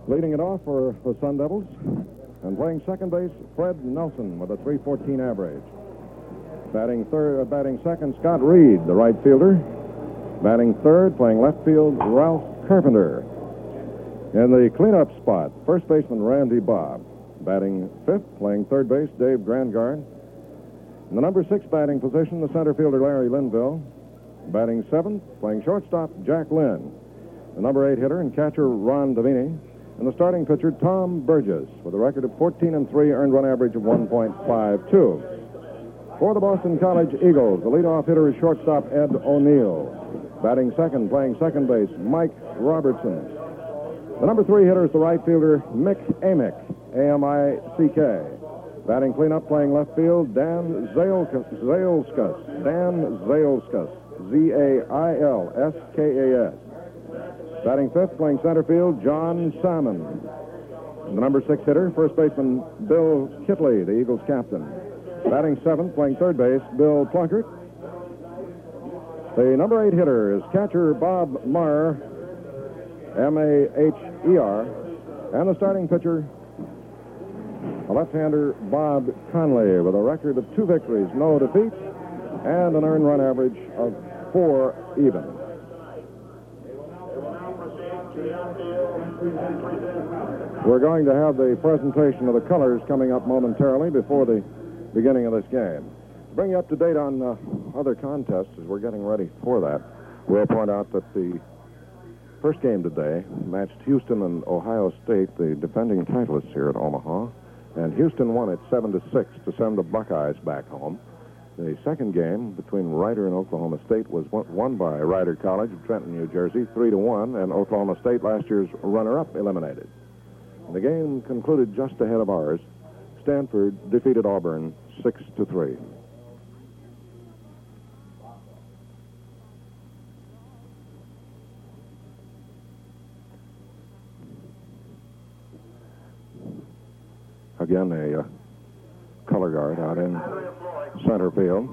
Leading it off for the Sun Devils and playing second base, Fred Nelson with a .314 average. Batting second, Scott Reed, the right fielder. Batting third, playing left field, Ralph Carpenter. In the cleanup spot, first baseman Randy Bob. Batting fifth, playing third base, Dave Grandgard. In the number 6 batting position, the center fielder Larry Linville. Batting seventh, playing shortstop, Jack Lynn. The number 8 hitter and catcher, Ron Davini. And the starting pitcher, Tom Burgess, with a record of 14-3, earned run average of 1.52. For the Boston College Eagles, the leadoff hitter is shortstop Ed O'Neill. Batting second, playing second base, Mike Robertson. The number 3 hitter is the right fielder, Mick Amick, A-M-I-C-K. Batting cleanup, playing left field, Dan Zailskas. Dan Zailskas, Z-A-I-L-S-K-A-S. Batting fifth, playing center field, John Salmon. And the number 6 hitter, first baseman Bill Kitley, the Eagles captain. Batting seventh, playing third base, Bill Plunkett. The number 8 hitter is catcher Bob Maher, M-A-H-E-R. And the starting pitcher, a left-hander Bob Conley, with a record of 2 victories, no defeats, and an earned run average of 4 even. We're going to have the presentation of the colors coming up momentarily before the beginning of this game. To bring you up to date on other contests as we're getting ready for that, we'll point out that the first game today matched Houston and Ohio State, the defending titleists here at Omaha, and Houston won it 7-6 to send the Buckeyes back home. The second game between Rider and Oklahoma State was won by Rider College of Trenton, New Jersey, 3-1, and Oklahoma State, last year's runner-up, eliminated. And the game concluded just ahead of ours. Stanford defeated Auburn 6-3. Again, a color guard out in center field.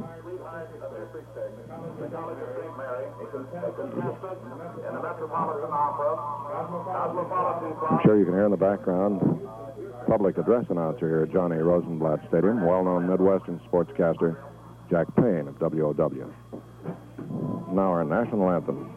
I'm sure you can hear in the background public address announcer here at Johnny Rosenblatt Stadium, well-known Midwestern sportscaster Jack Payne of WOW. Now our national anthem.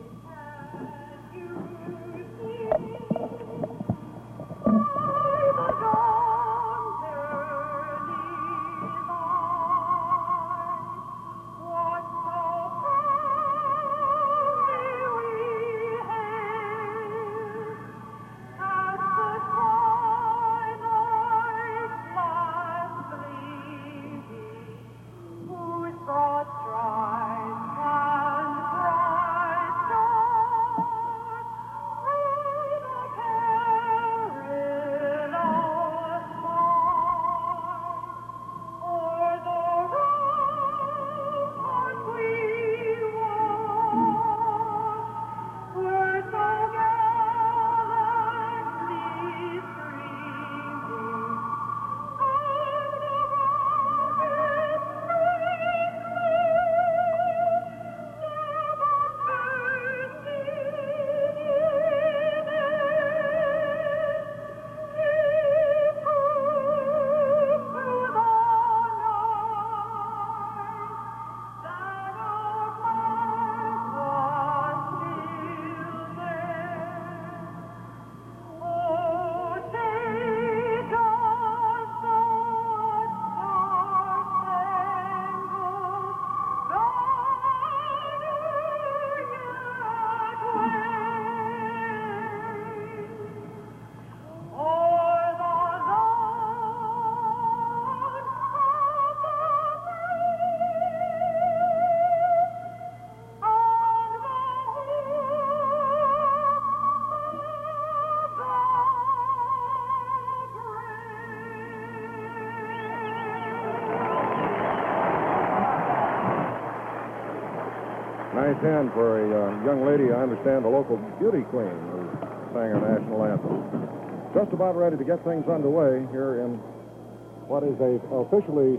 Nice hand for a young lady, I understand, a local beauty queen who sang our national anthem. Just about ready to get things underway here in what is a officially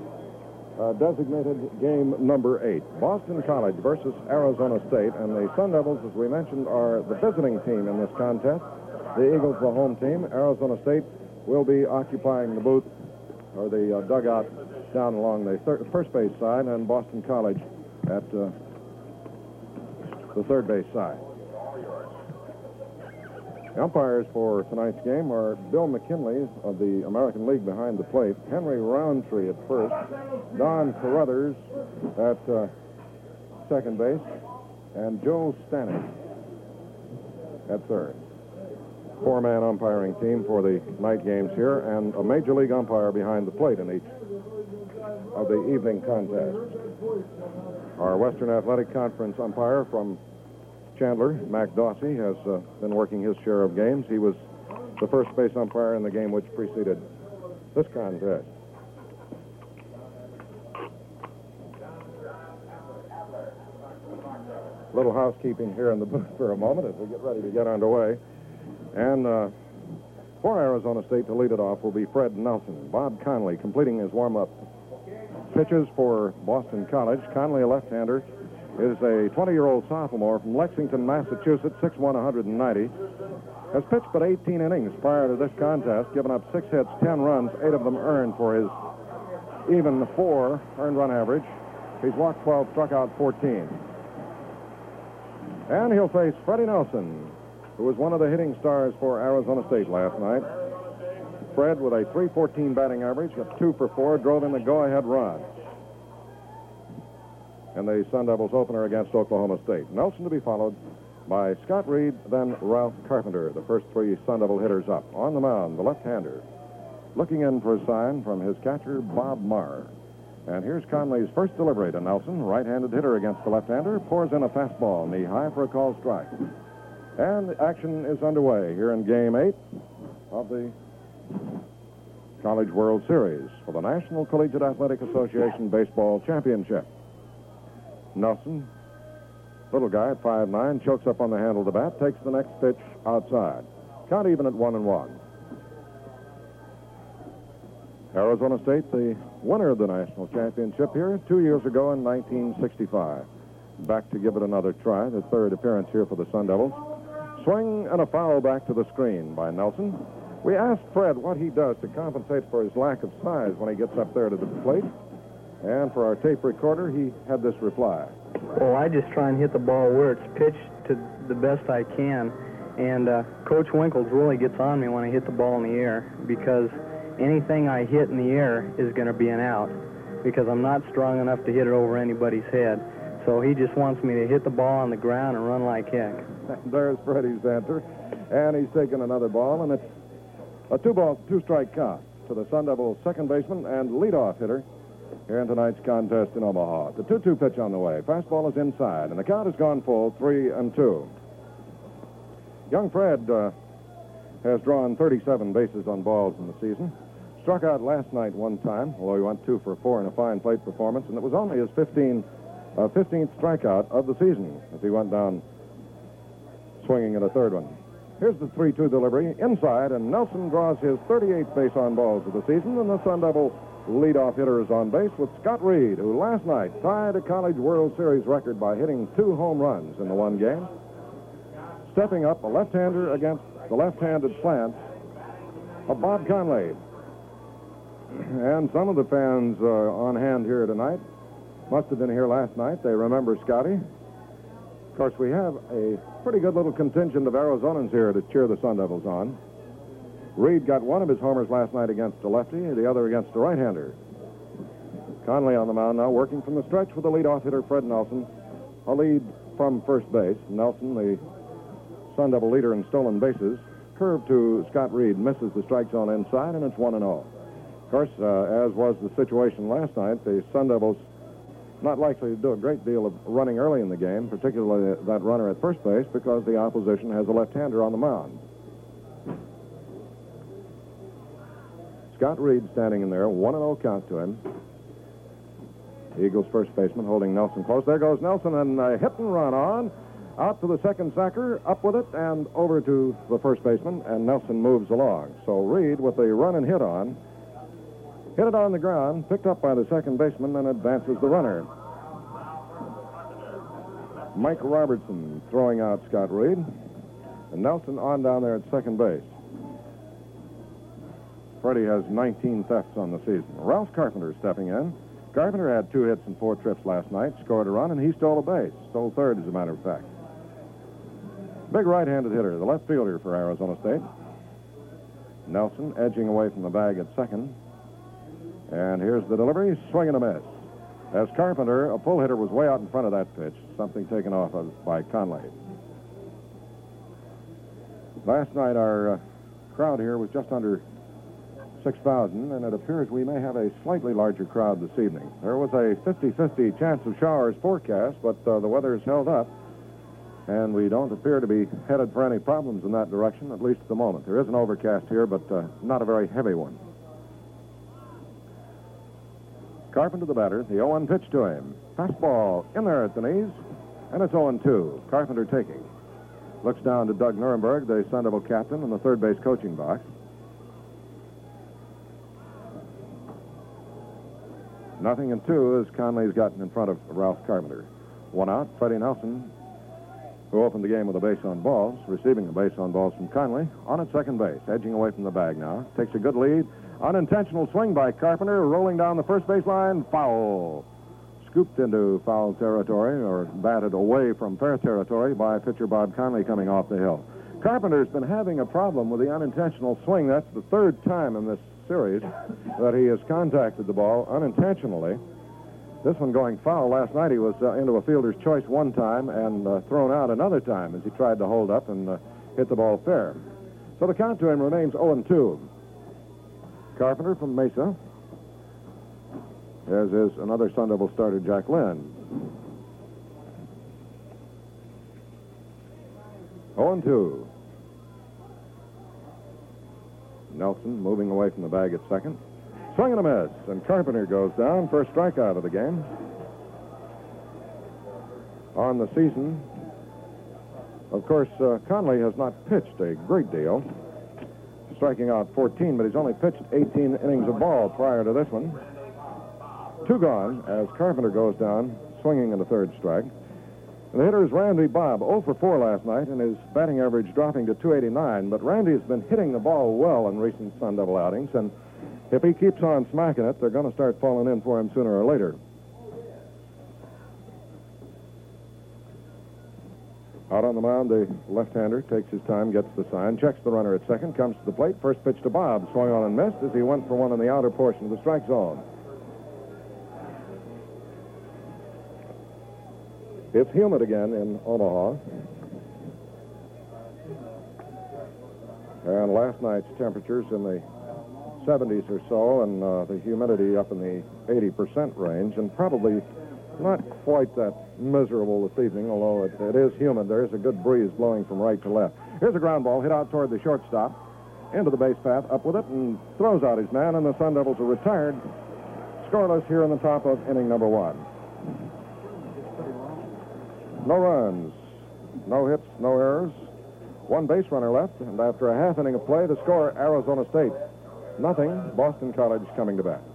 designated game number 8. Boston College versus Arizona State, and the Sun Devils, as we mentioned, are the visiting team in this contest. The Eagles, the home team. Arizona State will be occupying the booth, or the dugout, down along the first base side, and Boston College at the third base side. The umpires for tonight's game are Bill McKinley of the American League behind the plate, Henry Roundtree at first, Don Carruthers at second base, and Joe Stanek at third. Four-man umpiring team for the night games here, and a Major League umpire behind the plate in each of the evening contests. Our Western Athletic Conference umpire from Chandler, Mac Dawsey, has been working his share of games. He was the first base umpire in the game which preceded this contest. Little housekeeping here in the booth for a moment as we get ready to get underway. And for Arizona State to lead it off will be Fred Nelson. Bob Conley completing his warm-up pitches for Boston College. Conley, a left-hander, is a 20-year-old sophomore from Lexington, Massachusetts, 6'1", 190. Has pitched but 18 innings prior to this contest, given up 6 hits, 10 runs, 8 of them earned for his even 4 earned run average. He's walked 12, struck out 14. And he'll face Freddie Nelson, who was one of the hitting stars for Arizona State last night. Fred, with a .314 batting average, got 2 for 4, drove in the go-ahead run in the Sun Devils opener against Oklahoma State. Nelson to be followed by Scott Reed, then Ralph Carpenter, the first 3 Sun Devil hitters up. On the mound, the left-hander, looking in for a sign from his catcher, Bob Marr. And here's Conley's first delivery to Nelson. Right-handed hitter against the left-hander, pours in a fastball, knee-high for a called strike. And action is underway here in Game 8 of the College World Series for the National Collegiate Athletic Association Baseball Championship. Nelson, little guy at 5'9", chokes up on the handle of the bat, takes the next pitch outside. Count even at 1-1. Arizona State, the winner of the national championship here 2 years ago in 1965. Back to give it another try, the third appearance here for the Sun Devils. Swing and a foul back to the screen by Nelson. We asked Fred what he does to compensate for his lack of size when he gets up there to the plate. And for our tape recorder, he had this reply. Well, I just try and hit the ball where it's pitched to the best I can. And Coach Winkles really gets on me when I hit the ball in the air, because anything I hit in the air is going to be an out, because I'm not strong enough to hit it over anybody's head. So he just wants me to hit the ball on the ground and run like heck. There's Freddie's answer. And he's taken another ball, and it's a 2-ball, 2-strike count to the Sun Devils' second baseman and leadoff hitter here in tonight's contest in Omaha. The 2-2 pitch on the way. Fastball is inside, and the count has gone full, 3-2. Young Fred has drawn 37 bases on balls in the season. Struck out last night one time, although he went 2 for 4 in a fine plate performance, and it was only his 15th strikeout of the season as he went down swinging at a third one. Here's the 3-2 delivery inside, and Nelson draws his 38th base on balls of the season, and the Sun Devil leadoff hitter is on base with Scott Reed, who last night tied a College World Series record by hitting 2 home runs in the one game. Stepping up, a left-hander against the left-handed slant of Bob Conley. And some of the fans on hand here tonight must have been here last night. They remember Scotty. Of course, we have a pretty good little contingent of Arizonans here to cheer the Sun Devils on. Reed got one of his homers last night against a lefty, the other against a right-hander. Conley on the mound now, working from the stretch with the leadoff hitter, Fred Nelson. A lead from first base. Nelson, the Sun Devil leader in stolen bases, curved to Scott Reed, misses the strike zone inside, and it's 1-0. Of course, as was the situation last night, the Sun Devils not likely to do a great deal of running early in the game, particularly that runner at first base, because the opposition has a left-hander on the mound. Scott Reed standing in there, 1-0 count to him. Eagles first baseman holding Nelson close. There goes Nelson, and a hit and run on. Out to the second sacker, up with it, and over to the first baseman, and Nelson moves along. So Reed, with the run and hit on, hit it on the ground, picked up by the second baseman, and advances the runner. Mike Robertson throwing out Scott Reed. And Nelson on down there at second base. Freddie has 19 thefts on the season. Ralph Carpenter stepping in. Carpenter had 2 hits and 4 trips last night, scored a run, and he stole a base. Stole third, as a matter of fact. Big right-handed hitter, the left fielder for Arizona State. Nelson edging away from the bag at second. And here's the delivery, swing and a miss. As Carpenter, a pull hitter, was way out in front of that pitch, something taken off by Conley. Last night, our crowd here was just under 6,000, and it appears we may have a slightly larger crowd this evening. There was a 50-50 chance of showers forecast, but the weather's held up, and we don't appear to be headed for any problems in that direction, at least at the moment. There is an overcast here, but not a very heavy one. Carpenter, the batter, the 0-1 pitch to him. Fastball in there at the knees, and it's 0-2. Carpenter taking. Looks down to Doug Nuremberg, the Sun Devil captain, in the third base coaching box. Nothing in 2 as Conley's gotten in front of Ralph Carpenter. 1 out, Freddie Nelson, who opened the game with a base on balls, receiving a base on balls from Conley, on at second base, edging away from the bag now. Takes a good lead. Unintentional swing by Carpenter, rolling down the first base line, foul. Scooped into foul territory, or batted away from fair territory by pitcher Bob Conley coming off the hill. Carpenter's been having a problem with the unintentional swing. That's the 3rd time in this series that he has contacted the ball unintentionally. This one going foul. Last night he was into a fielder's choice one time and thrown out another time as he tried to hold up and hit the ball fair. So the count to him remains 0-2. Carpenter from Mesa, as is another Sun Devil starter, Jack Lynn. 0-2. Nelson moving away from the bag at second. Swing and a miss, and Carpenter goes down. First strikeout of the game. On the season, of course, Conley has not pitched a great deal, striking out 14, but he's only pitched 18 innings of ball prior to this one. 2 gone as Carpenter goes down, swinging in the 3rd strike. And the hitter is Randy Bob, 0 for 4 last night, and his batting average dropping to 289. But Randy has been hitting the ball well in recent Sun Devil outings, and if he keeps on smacking it, they're going to start falling in for him sooner or later. Out on the mound, the left-hander takes his time, gets the sign, checks the runner at second, comes to the plate. First pitch to Bob, swung on and missed as he went for one in the outer portion of the strike zone. It's humid again in Omaha. And last night's temperatures in the 70s or so, and the humidity up in the 80% range, and probably not quite that miserable this evening, although it is humid. There is a good breeze blowing from right to left. Here's a ground ball hit out toward the shortstop, into the base path, up with it, and throws out his man, and the Sun Devils are retired, scoreless here in the top of inning number 1. No runs, no hits, no errors. 1 base runner left, and after a half inning of play, the score, Arizona State 0, Boston College coming to bat.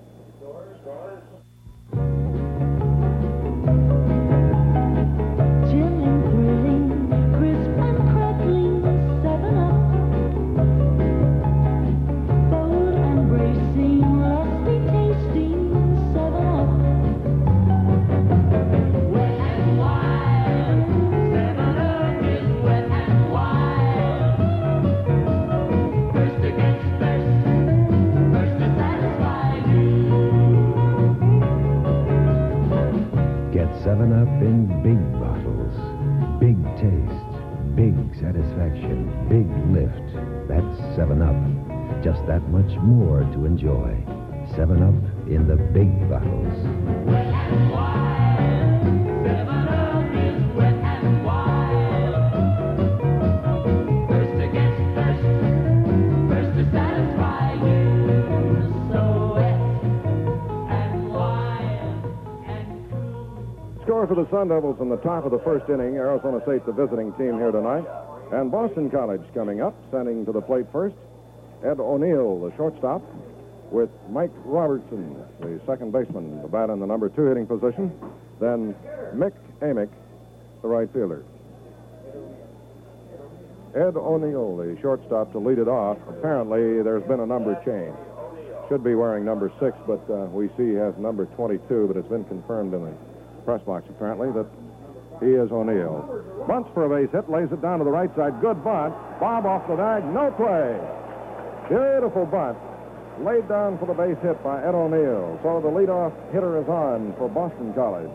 Get 7-Up in big bottles. Big taste, big satisfaction, big lift. That's 7-Up. Just that much more to enjoy. 7-Up in the big bottles. Wet and wild. 7-Up is wet and wild. First against thirst. First to satisfy you. So wet and wild and cool. Score for the Sun Devils in the top of the first inning. Arizona State, the visiting team here tonight. And Boston College coming up, sending to the plate first. Ed O'Neill, the shortstop, with Mike Robertson, the second baseman, to bat in the number 2 hitting position. Then Mick Amick, the right fielder. Ed O'Neill, the shortstop, to lead it off. Apparently, there's been a number change. Should be wearing number 6, but we see he has number 22, but it's been confirmed in the press box, apparently, that he is O'Neill. Bunts for a base hit, lays it down to the right side. Good bunt. Bob off the bag, no play. Beautiful bunt. Laid down for the base hit by Ed O'Neill. So the leadoff hitter is on for Boston College.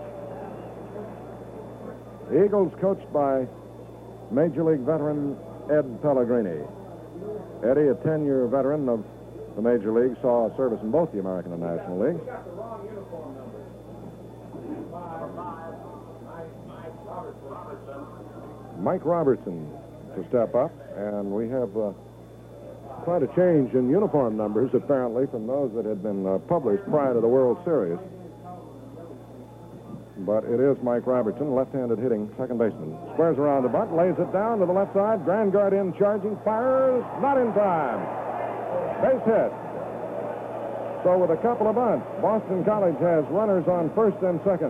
The Eagles coached by Major League veteran Ed Pellegrini. Eddie, a 10-year veteran of the Major League, saw service in both the American and National Leagues. Mike Robertson to step up, and we have quite a change in uniform numbers, apparently, from those that had been published prior to the World Series. But it is Mike Robertson, left-handed hitting second baseman. Squares around the bunt, lays it down to the left side. Grandgard in, charging, fires, not in time. Base hit. So with a couple of bunts, Boston College has runners on first and second.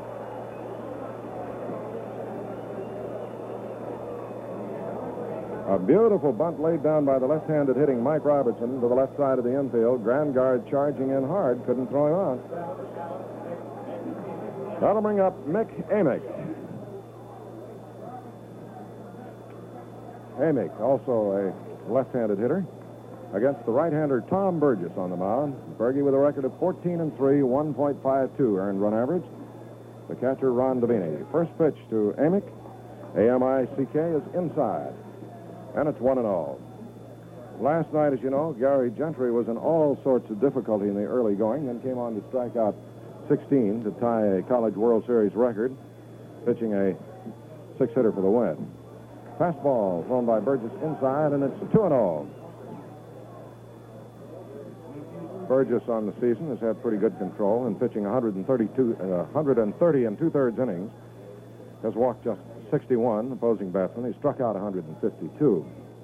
A beautiful bunt laid down by the left-handed hitting Mike Robertson to the left side of the infield. Grandgard charging in hard, couldn't throw him out. That'll bring up Mick Amick. Amick, also a left-handed hitter, against the right-hander Tom Burgess on the mound. Bergie with a record of 14-3, 1.52 earned run average. The catcher, Ron Davini. First pitch to Amick. A-M-I-C-K is inside. And it's 1-0. Last night, as you know, Gary Gentry was in all sorts of difficulty in the early going, then came on to strike out 16 to tie a College World Series record, pitching a 6-hitter for the win. Fastball thrown by Burgess inside, and it's 2-0. Burgess on the season has had pretty good control in pitching 130 and 2/3 innings. Has walked just 61 opposing batsmen. He struck out 152.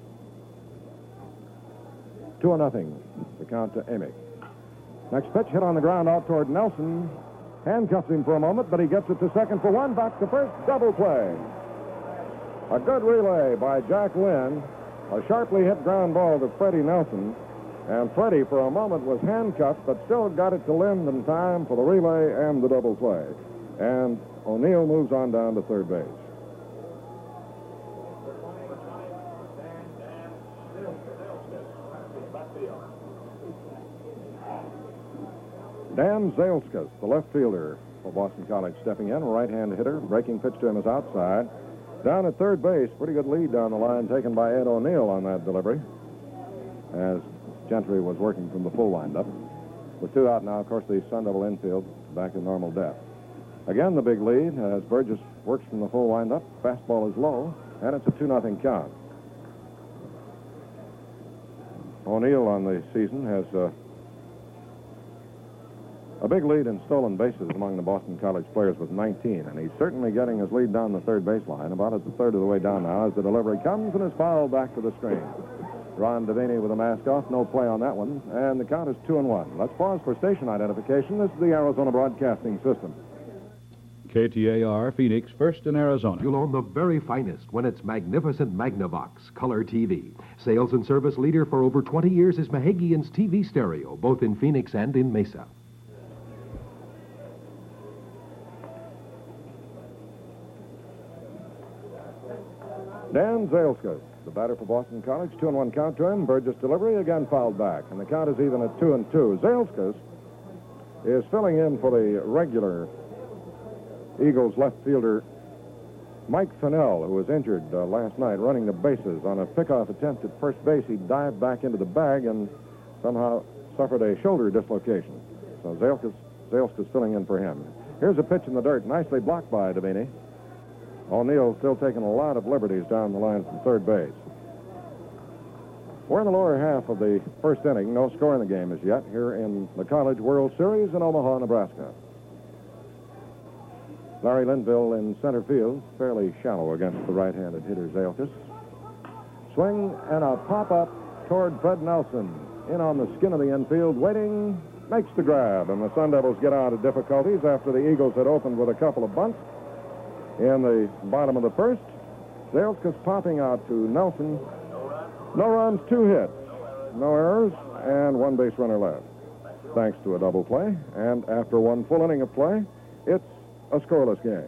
2-0. The count to Amick. Next pitch hit on the ground out toward Nelson. Handcuffs him for a moment, but he gets it to second for one. Back to first. Double play. A good relay by Jack Lynn. A sharply hit ground ball to Freddie Nelson. And Freddie, for a moment, was handcuffed, but still got it to Lynn in time for the relay and the double play. And O'Neill moves on down to third base. Dan Zailskas, the left fielder for Boston College, stepping in, right-hand hitter. Breaking pitch to him is outside. Down at third base, pretty good lead down the line taken by Ed O'Neill on that delivery, as Gentry was working from the full windup. With 2 out now, of course, the Sun Devil infield back in normal depth. Again, the big lead as Burgess works from the full windup. Fastball is low, and it's a 2-0 count. O'Neill on the season has a big lead in stolen bases among the Boston College players with 19, and he's certainly getting his lead down the third baseline. About at the third of the way down now as the delivery comes and is fouled back to the screen. Ron Davini with a mask off, no play on that one, and the count is 2-1. Let's pause for station identification. This is the Arizona Broadcasting System. KTAR, Phoenix, first in Arizona. You'll own the very finest when it's magnificent Magnavox Color TV. Sales and service leader for over 20 years is Mahagian's TV stereo, both in Phoenix and in Mesa. Dan Zailskas, the batter for Boston College, 2-1 count to him. Burgess delivery again fouled back, and the count is even at 2-2. Zailskas is filling in for the regular Eagles left fielder Mike Fennell, who was injured last night running the bases on a pickoff attempt at first base. He dived back into the bag and somehow suffered a shoulder dislocation. So Zailskas filling in for him. Here's a pitch in the dirt, nicely blocked by Davini. O'Neill still taking a lot of liberties down the line from third base. We're in the lower half of the first inning. No score in the game as yet here in the College World Series in Omaha, Nebraska. Larry Linville in center field, fairly shallow against the right-handed hitter Zailskas. Swing and a pop-up toward Fred Nelson. In on the skin of the infield, waiting, makes the grab, and the Sun Devils get out of difficulties after the Eagles had opened with a couple of bunts in the bottom of the first. Zailskas popping out to Nelson. No runs, 2 hits, no errors, and 1 base runner left. Thanks to a double play, and after 1 full inning of play, it's a scoreless game.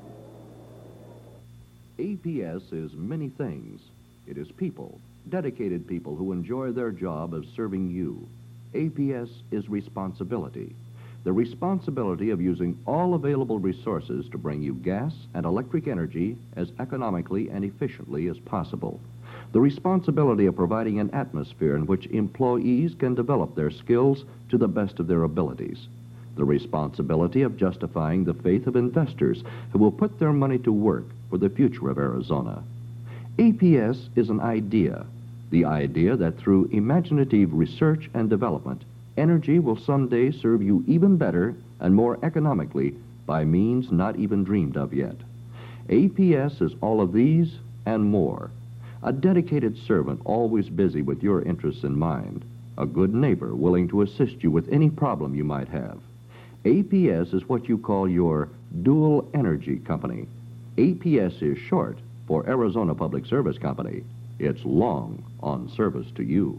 APS is many things. It is people, dedicated people who enjoy their job of serving you. APS is responsibility. The responsibility of using all available resources to bring you gas and electric energy as economically and efficiently as possible. The responsibility of providing an atmosphere in which employees can develop their skills to the best of their abilities. The responsibility of justifying the faith of investors who will put their money to work for the future of Arizona. APS is an idea, the idea that through imaginative research and development, energy will someday serve you even better and more economically by means not even dreamed of yet. APS is all of these and more. A dedicated servant always busy with your interests in mind. A good neighbor willing to assist you with any problem you might have. APS is what you call your dual energy company. APS is short for Arizona Public Service Company. It's long on service to you.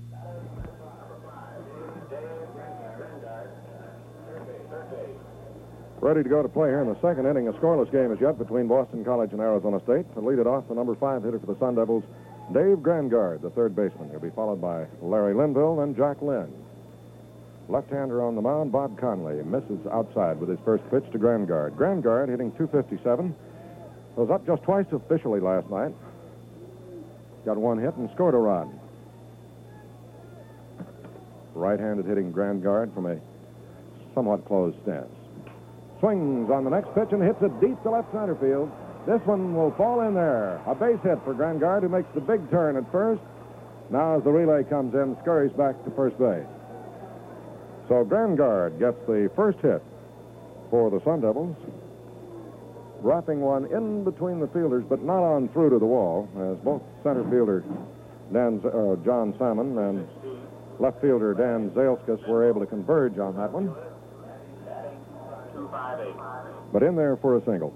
Ready to go to play here in the second inning. A scoreless game as yet between Boston College and Arizona State. To lead it off, the number 5 hitter for the Sun Devils, Dave Grandgard, the third baseman. He'll be followed by Larry Linville and Jack Lynn. Left-hander on the mound, Bob Conley, misses outside with his first pitch to Grandgard. Grandgard hitting .257. Was up just twice officially last night. Got 1 hit and scored a run. Right-handed hitting Grandgard from a somewhat closed stance. Swings on the next pitch and hits it deep to left center field. This one will fall in there. A base hit for Grandgard, who makes the big turn at first. Now as the relay comes in, scurries back to first base. So Grandgard gets the first hit for the Sun Devils, wrapping one in between the fielders, but not on through to the wall, as both center fielder John Salmon and left fielder Dan Zailskas were able to converge on that one. But in there for a single.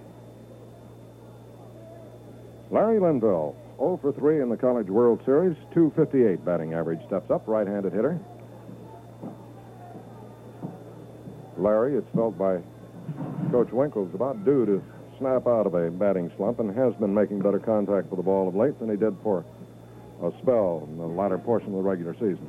Larry Linville, 0 for 3 in the College World Series, .258 batting average, steps up, right-handed hitter. Larry, it's felt by Coach Winkles, about due to snap out of a batting slump and has been making better contact with the ball of late than he did for a spell in the latter portion of the regular season.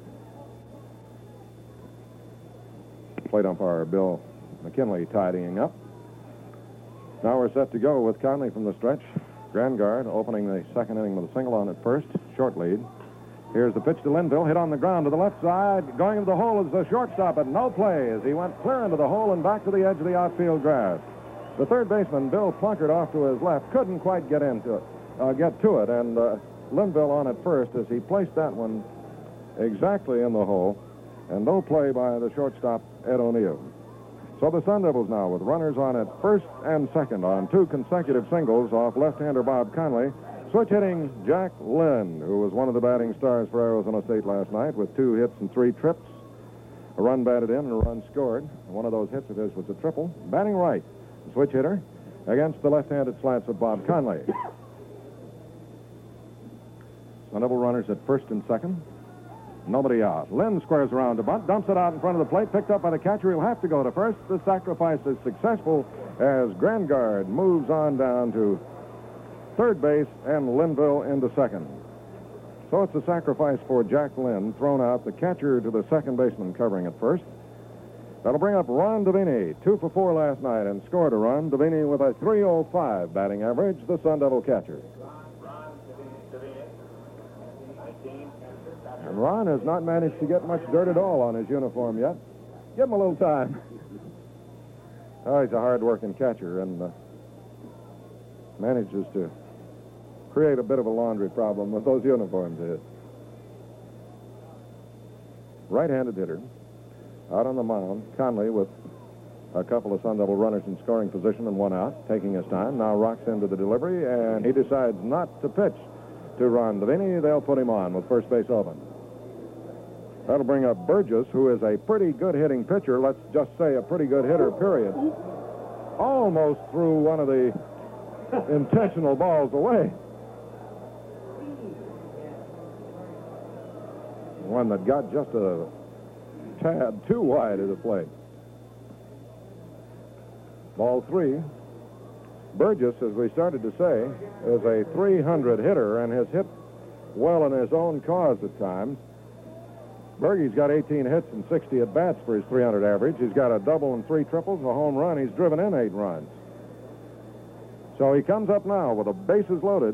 Plate umpire Bill McKinley tidying up. Now we're set to go with Conley from the stretch. Grandgard opening the second inning with a single on at first, short lead. Here's the pitch to Linville, hit on the ground to the left side. Going into the hole is the shortstop, but no play as he went clear into the hole and back to the edge of the outfield grass. The third baseman, Bill Plunkett, off to his left, couldn't quite get to it, and Linville on at first as he placed that one exactly in the hole, and no play by the shortstop, Ed O'Neill. So the Sun Devils now with runners on at first and second on 2 consecutive singles off left-hander Bob Conley. Switch hitting Jack Lynn, who was one of the batting stars for Arizona State last night with 2 hits and 3 trips. A run batted in and a run scored. One of those hits of his was a triple. Batting right, switch hitter against the left-handed slants of Bob Conley. Sun Devil runners at first and second. Nobody out. Lynn squares around to bunt, dumps it out in front of the plate, picked up by the catcher. He'll have to go to first. The sacrifice is successful as Grandgard moves on down to third base and Linville into second. So it's a sacrifice for Jack Lynn, thrown out, the catcher to the second baseman covering at first. That'll bring up Ron Davini, 2 for 4 last night and scored a run. Davini with a .305 batting average, the Sun Devil catcher. And Ron has not managed to get much dirt at all on his uniform yet. Give him a little time. Oh, he's a hard-working catcher and manages to create a bit of a laundry problem with those uniforms of his. Right-handed hitter. Out on the mound, Conley with a couple of Sun Devil runners in scoring position and 1 out, taking his time. Now rocks into the delivery, and he decides not to pitch to Ron Davini. They'll put him on with first base open. That'll bring up Burgess, who is a pretty good hitting pitcher. Let's just say a pretty good hitter, period. Almost through one of the intentional balls away. One that got just a tad too wide of the plate. Ball 3. Burgess, as we started to say, is a 300 hitter and has hit well in his own cause at times. Bergey's got 18 hits and 60 at-bats for his 300 average. He's got a double and 3 triples, a home run. He's driven in 8 runs. So he comes up now with the bases loaded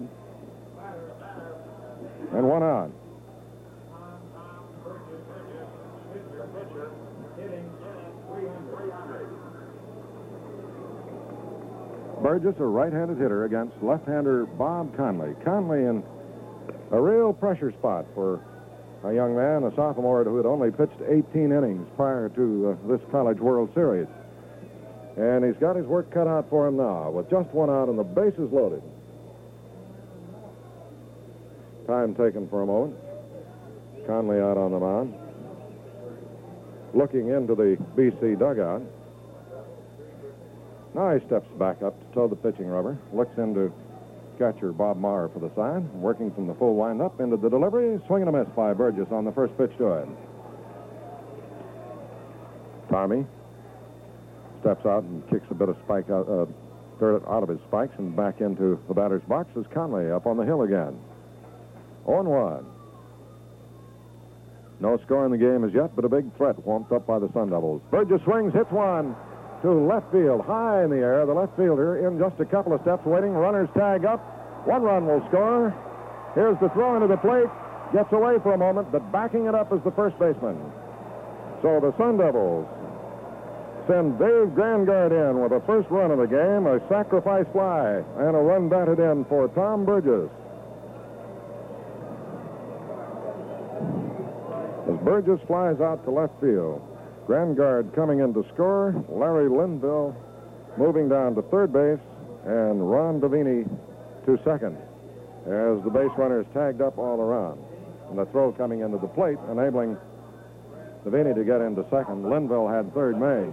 and 1 out. Burgess, a right-handed hitter against left-hander Bob Conley. Conley in a real pressure spot for a young man, a sophomore who had only pitched 18 innings prior to this College World Series. And he's got his work cut out for him now with just 1 out and the bases loaded. Time taken for a moment. Conley out on the mound. Looking into the BC dugout. Now he steps back up to toe the pitching rubber. Looks into catcher Bob Maher for the sign. Working from the full windup into the delivery. Swing and a miss by Burgess on the first pitch to it. Tommy steps out and kicks a bit of spike out, dirt out of his spikes and back into the batter's box as Conley up on the hill again. 0-1. No score in the game as yet, but a big threat warmed up by the Sun Devils. Burgess swings, hits one to left field, high in the air. The left fielder in just a couple of steps waiting. Runners tag up. 1 run will score. Here's the throw into the plate. Gets away for a moment, but backing it up is the first baseman. So the Sun Devils send Dave Grandgard in with the first run of the game, a sacrifice fly, and a run batted in for Tom Burgess. As Burgess flies out to left field, Grandgard coming in to score, Larry Linville moving down to third base, and Ron Davini to second, as the base runners tagged up all around. And the throw coming into the plate, enabling Davini to get into second. Linville had third made.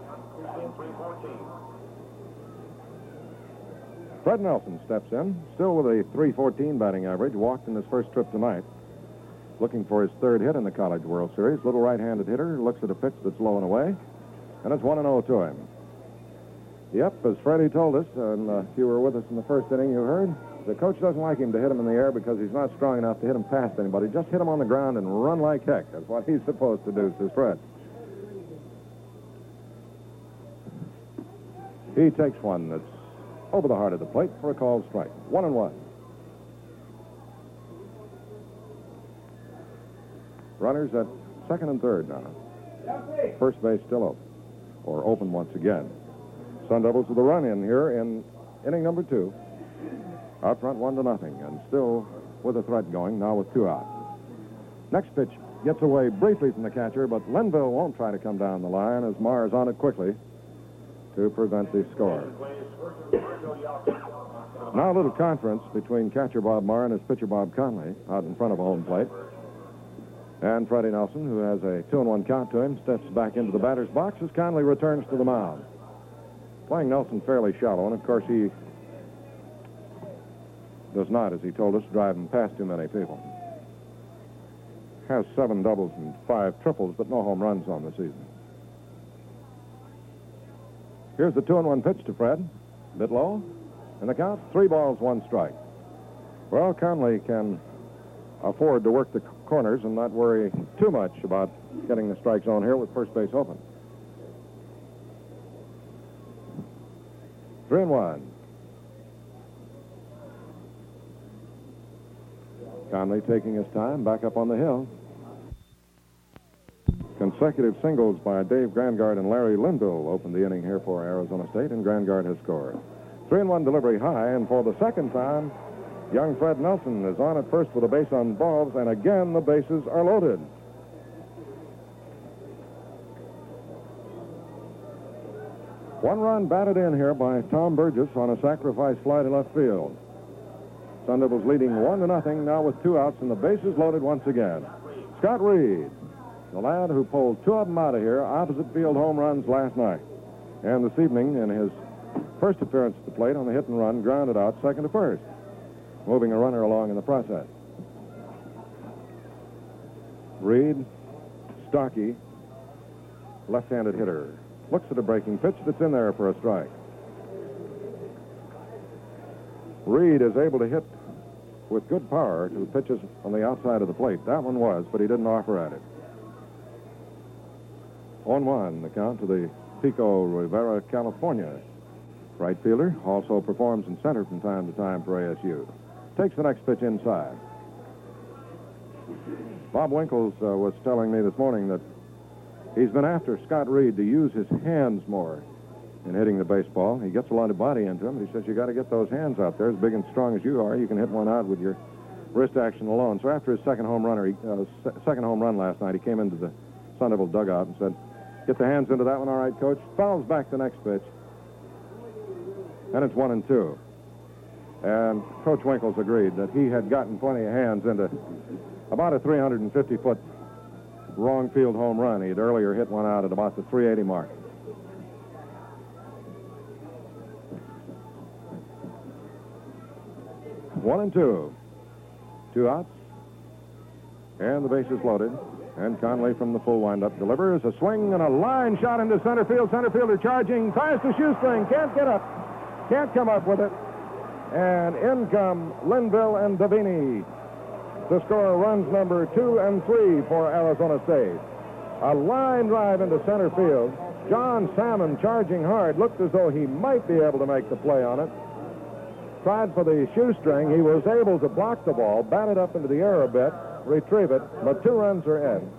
Fred Nelson steps in, still with a .314 batting average, walked in his first trip tonight. Looking for his third hit in the College World Series. Little right-handed hitter, looks at a pitch that's low and away, and it's 1-0 to him. Yep, as Freddie told us, and if you were with us in the first inning, you heard, the coach doesn't like him to hit him in the air because he's not strong enough to hit him past anybody. Just hit him on the ground and run like heck. That's what he's supposed to do, says Fred. He takes one that's over the heart of the plate for a called strike. 1-1. Runners at second and third now. First base still open, or open once again. Sun Devils with a run in here in inning number 2. Out front 1-0, and still with a threat going, now with 2 out. Next pitch gets away briefly from the catcher, but Linville won't try to come down the line as Maher's on it quickly to prevent the score. Now a little conference between catcher Bob Maher and his pitcher Bob Conley out in front of home plate. And Freddie Nelson, who has a 2-1 count to him, steps back into the batter's box as Conley returns to the mound. Playing Nelson fairly shallow, and of course he does not, as he told us, drive him past too many people. Has 7 doubles and 5 triples, but no home runs on the season. Here's the 2-1 pitch to Fred. A bit low. And the count, 3 balls, 1 strike. Well, Conley can afford to work the corners and not worry too much about getting the strike zone here with first base open. 3-1. Conley taking his time, back up on the hill. Consecutive singles by Dave Grandgard and Larry Linville opened the inning here for Arizona State, and Grandgard has scored. 3-1 delivery high, and for the second time, young Fred Nelson is on at first with a base on balls, and again the bases are loaded. One run batted in here by Tom Burgess on a sacrifice fly to left field. Sun Devils leading 1-0 now with 2 outs, and the bases loaded once again. Scott Reed, the lad who pulled 2 of them out of here, opposite field home runs last night. And this evening, in his first appearance at the plate on the hit and run, grounded out second to first, moving a runner along in the process. Reed, stocky, left-handed hitter, looks at a breaking pitch that's in there for a strike. Reed is able to hit with good power to pitches on the outside of the plate. That one was, but he didn't offer at it. 0-1, the count to the Pico Rivera, California right fielder. Also performs in center from time to time for ASU. Takes the next pitch inside. Bob Winkles was telling me this morning that he's been after Scott Reed to use his hands more in hitting the baseball. He gets a lot of body into him. He says you got to get those hands out there. As big and strong as you are, you can hit one out with your wrist action alone. So after his second home run last night, he came into the Sun Devil dugout and said, "Get the hands into that one, all right, Coach." Fouls back the next pitch, and it's 1-2. And Coach Winkles agreed that he had gotten plenty of hands into about a 350-foot wrong field home run. He had earlier hit one out at about the 380 mark. One and two. 2 outs. And the bases loaded. And Conley from the full windup delivers a swing and a line shot into center field. Center fielder charging, tries to shoestring, can't get up, can't come up with it. And in come Linville and Davini to score runs number 2 and 3 for Arizona State. A line drive into center field. John Salmon charging hard, looked as though he might be able to make the play on it. Tried for the shoestring. He was able to block the ball, bat it up into the air a bit, retrieve it, but 2 runs are in.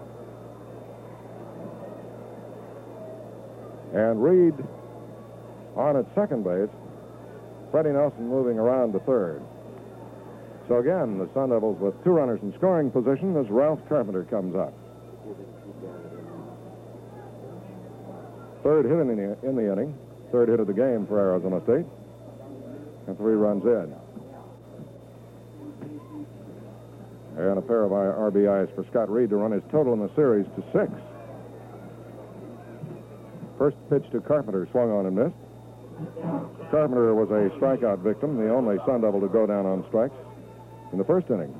And Reed on at second base. Freddie Nelson moving around to third. So again, the Sun Devils with 2 runners in scoring position as Ralph Carpenter comes up. Third hit in the inning. Third hit of the game for Arizona State. And 3 runs in. And a pair of RBIs for Scott Reed to run his total in the series to 6. First pitch to Carpenter, swung on and missed. Carpenter was a strikeout victim, the only Sun Devil to go down on strikes in the first inning.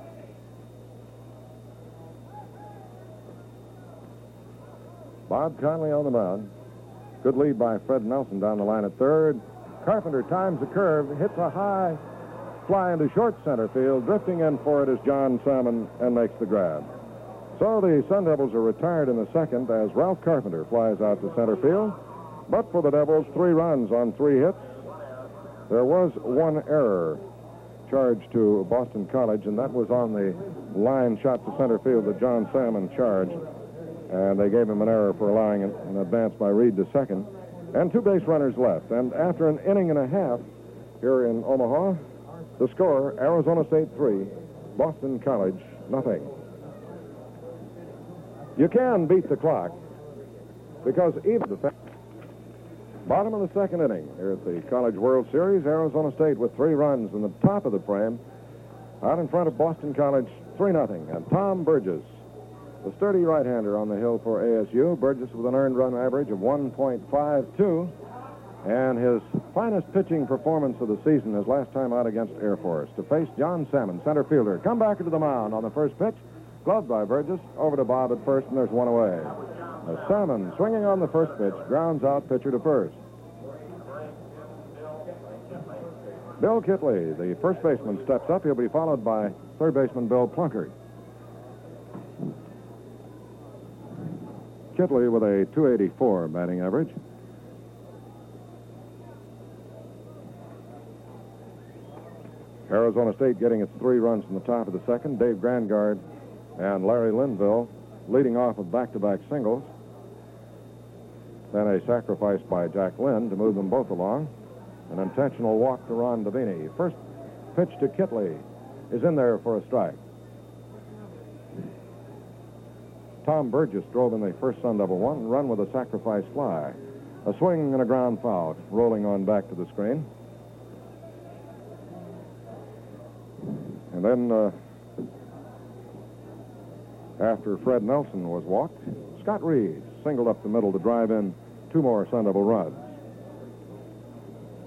Bob Conley on the mound. Good lead by Fred Nelson down the line at third. Carpenter times the curve, hits a high fly into short center field. Drifting in for it is John Salmon and makes the grab. So the Sun Devils are retired in the second as Ralph Carpenter flies out to center field. But for the Devils, 3 runs on 3 hits. There was 1 error charged to Boston College, and that was on the line shot to center field that John Salmon charged. And they gave him an error for allowing an advance by Reed to second. And 2 base runners left. And after an inning and a half here in Omaha, the score, Arizona State 3, Boston College nothing. You can beat the clock because even the bottom of the second inning here at the College World Series, Arizona State with 3 runs in the top of the frame out in front of Boston College 3-0. And Tom Burgess, the sturdy right-hander on the hill for ASU. Burgess with an earned run average of 1.52. And his finest pitching performance of the season his last time out against Air Force to face John Salmon, center fielder. Come back to the mound on the first pitch. Gloved by Burgess. Over to Bob at first, and there's 1 away. Salmon swinging on the first pitch. Grounds out pitcher to first. Bill Kitley, the first baseman, steps up. He'll be followed by third baseman Bill Plunkett. Kitley with a .284 batting average. Arizona State getting its 3 runs in the top of the second. Dave Grandgard and Larry Linville leading off with back-to-back singles. Then a sacrifice by Jack Lynn to move them both along. An intentional walk to Ron Davini. First pitch to Kitley is in there for a strike. Tom Burgess drove in the first Sun Devil 1 run with a sacrifice fly. A swing and a ground foul, rolling on back to the screen. And then, after Fred Nelson was walked, Scott Reed singled up the middle to drive in 2 more Sun Devil runs.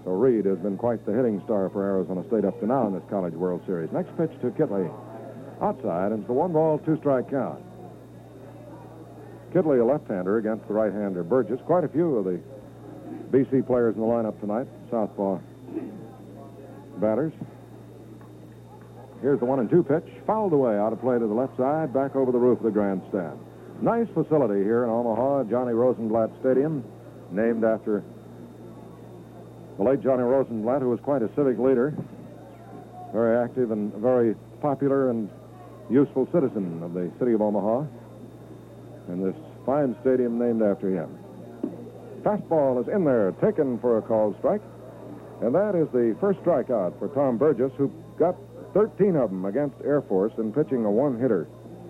So Reed has been quite the hitting star for Arizona State up to now in this College World Series. Next pitch to Kitley. Outside, and it's the 1-ball, 2-strike count. Kitley, a left-hander against the right-hander Burgess. Quite a few of the BC players in the lineup tonight, southpaw batters. Here's the 1-2 pitch. Fouled away, out of play to the left side, back over the roof of the grandstand. Nice facility here in Omaha, Johnny Rosenblatt Stadium, named after the late Johnny Rosenblatt, who was quite a civic leader, very active and very popular and useful citizen of the city of Omaha. And this fine stadium named after him. Fastball is in there, taken for a called strike. And that is the first strikeout for Tom Burgess, who got 13 of them against Air Force in pitching a one-hitter.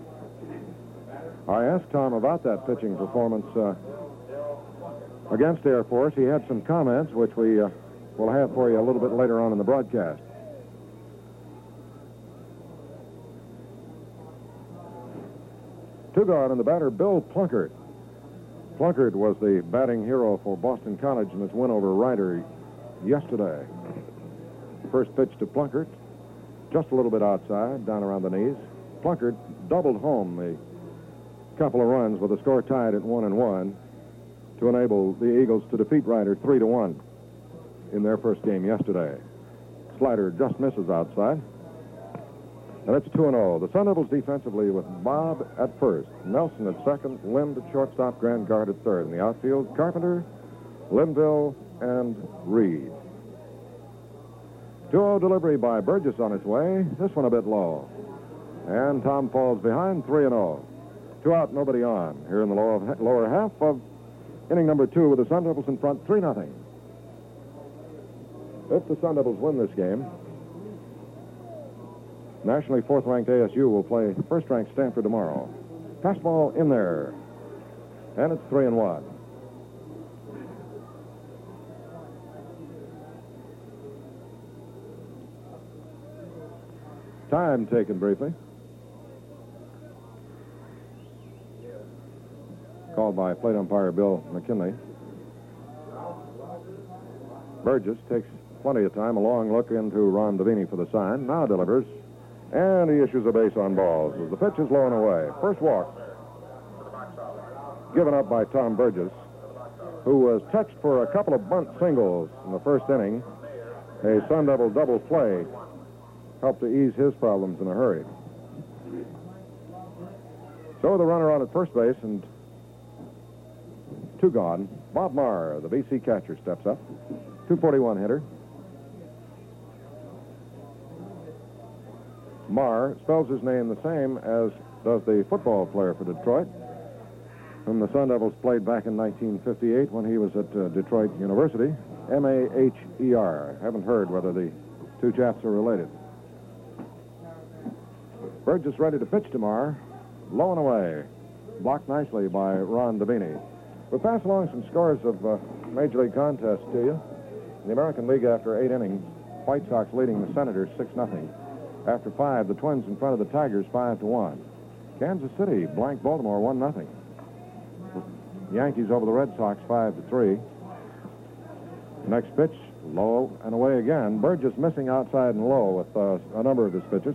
I asked Tom about that pitching performance against Air Force. He had some comments, which we will have for you a little bit later on in the broadcast. Two-guard and the batter, Bill Plunkett. Plunkett was the batting hero for Boston College in its win over Ryder yesterday. First pitch to Plunkett, just a little bit outside, down around the knees. Plunkett doubled home the couple of runs with the score tied at 1-1 to enable the Eagles to defeat Ryder 3-1 in their first game yesterday. Slider just misses outside. And it's 2-0. The Sun Devils defensively with Bob at first, Nelson at second, Lind at shortstop, Grand Guard at third. In the outfield, Carpenter, Linville, and Reed. 2-0 delivery by Burgess on its way. This one a bit low. And Tom falls behind, 3-0. 2 out, nobody on. Here in the lower half of inning number 2 with the Sun Devils in front, 3-0. If the Sun Devils win this game, nationally fourth-ranked ASU will play first-ranked Stanford tomorrow. Fastball in there. And it's 3-1. Time taken briefly. Called by plate umpire Bill McKinley. Burgess takes plenty of time, a long look into Ron Davini for the sign. Now delivers. And he issues a base on balls as the pitch is low and away. First walk given up by Tom Burgess, who was touched for a couple of bunt singles in the first inning. A Sun Devil double play helped to ease his problems in a hurry. So the runner on at first base and 2 gone. Bob Marr, the BC catcher, steps up. 241 hitter. Marr spells his name the same as does the football player for Detroit, whom the Sun Devils played back in 1958 when he was at Detroit University. Maher. Haven't heard whether the two chaps are related. Burgess ready to pitch to Marr. Low and away. Blocked nicely by Ron Davini. We'll pass along some scores of Major League contests to you. In the American League, after 8 innings, White Sox leading the Senators 6-0. After 5, the Twins in front of the Tigers 5-1. Kansas City blanked Baltimore 1-0. Yankees over the Red Sox 5-3. Next pitch, low and away again. Burgess missing outside and low with a number of his pitches.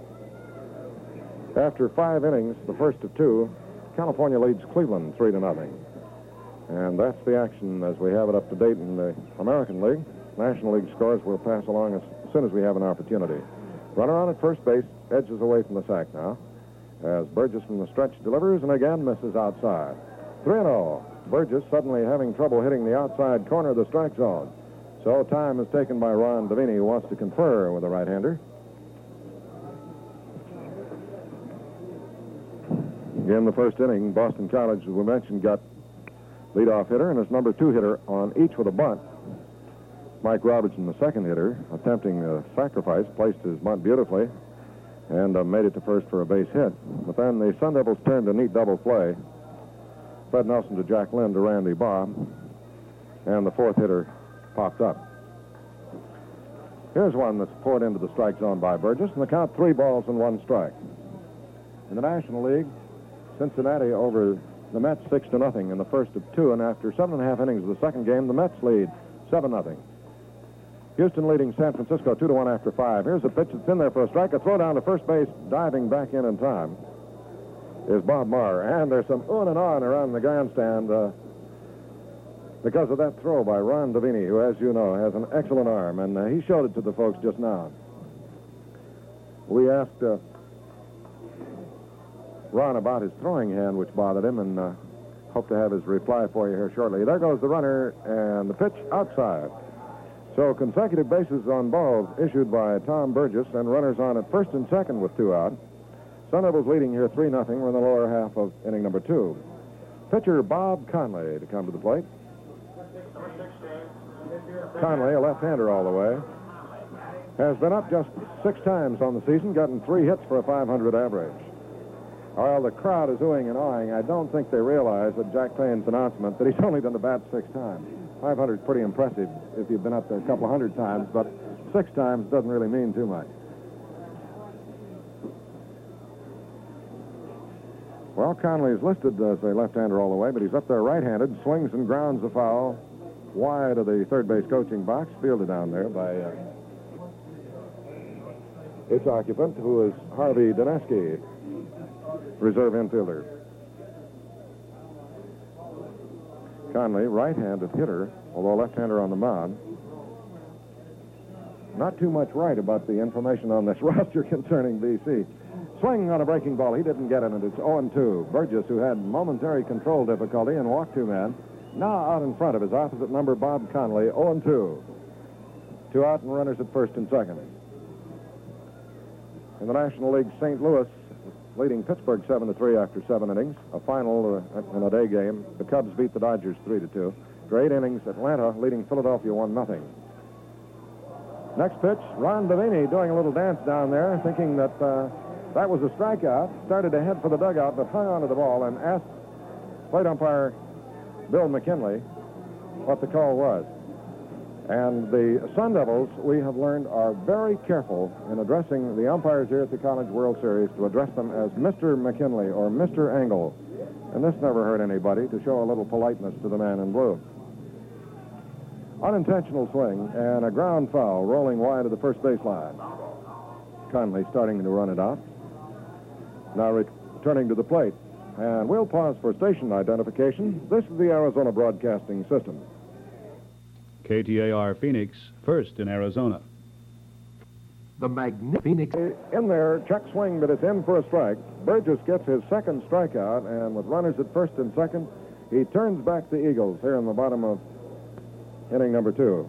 After 5 innings, the first of 2, California leads Cleveland 3-0. And that's the action as we have it up to date in the American League. National League scores we'll pass along as soon as we have an opportunity. Runner on at first base, edges away from the sack now, as Burgess from the stretch delivers and again misses outside. 3-0. Burgess suddenly having trouble hitting the outside corner of the strike zone. So time is taken by Ron Davini, who wants to confer with the right-hander. Again, the first inning, Boston College, as we mentioned, got leadoff hitter and his number 2 hitter on each with a bunt. Mike Robertson, the second hitter, attempting a sacrifice, placed his bunt beautifully and made it to first for a base hit. But then the Sun Devils turned a neat double play. Fred Nelson to Jack Lind to Randy Baugh, and the 4th hitter popped up. Here's one that's poured into the strike zone by Burgess, and the count 3 balls and 1 strike. In the National League, Cincinnati over the Mets 6-0 in the first of 2, and after 7.5 innings of the second game, the Mets lead 7-0. Houston leading San Francisco 2-1 after 5. Here's a pitch that's in there for a strike. A throw down to first base, diving back in time, is Bob Marr. And there's some oohing and ahhing around the grandstand because of that throw by Ron Davini, who, as you know, has an excellent arm. And he showed it to the folks just now. We asked Ron about his throwing hand, which bothered him, and hope to have his reply for you here shortly. There goes the runner, and the pitch outside. So consecutive bases on balls issued by Tom Burgess, and runners on at first and second with 2 out. Sun Devils leading here 3-0. We're in the lower half of inning number 2. Pitcher Bob Conley to come to the plate. Conley, a left-hander all the way, has been up just 6 times on the season, gotten 3 hits for a .500 average. While the crowd is oohing and ahhing, I don't think they realize that Jack Payne's announcement that he's only been to bat 6 times. 500 is pretty impressive if you've been up there a couple hundred times, but 6 times doesn't really mean too much. Well, Conley is listed as a left-hander all the way, but he's up there right-handed, swings and grounds the foul wide of the third base coaching box, fielded down there by its occupant, who is Harvey Doneski, reserve infielder. Conley, right-handed hitter, although left-hander on the mound. Not too much right about the information on this roster concerning BC. Swing on a breaking ball. He didn't get it, and it's 0-2. Burgess, who had momentary control difficulty and walked 2 men, now out in front of his opposite number, Bob Conley, 0-2. 2 out and runners at first and second. In the National League, St. Louis leading Pittsburgh 7-3 after 7 innings. A final in a day game. The Cubs beat the Dodgers 3-2. For 8 innings, Atlanta leading Philadelphia 1-0. Next pitch, Ron Davini doing a little dance down there, thinking that that was a strikeout. Started to head for the dugout, but hung onto the ball and asked plate umpire Bill McKinley what the call was. And the Sun Devils, we have learned, are very careful in addressing the umpires here at the College World Series to address them as Mr. McKinley or Mr. Engel. And this never hurt anybody, to show a little politeness to the man in blue. Unintentional swing and a ground foul rolling wide of the first baseline. Conley starting to run it out. Now returning to the plate. And we'll pause for station identification. This is the Arizona Broadcasting System. KTAR Phoenix, first in Arizona. The Phoenix. In there, check swing, but it's in for a strike. Burgess gets his second strikeout, and with runners at first and second, he turns back the Eagles here in the bottom of inning number 2.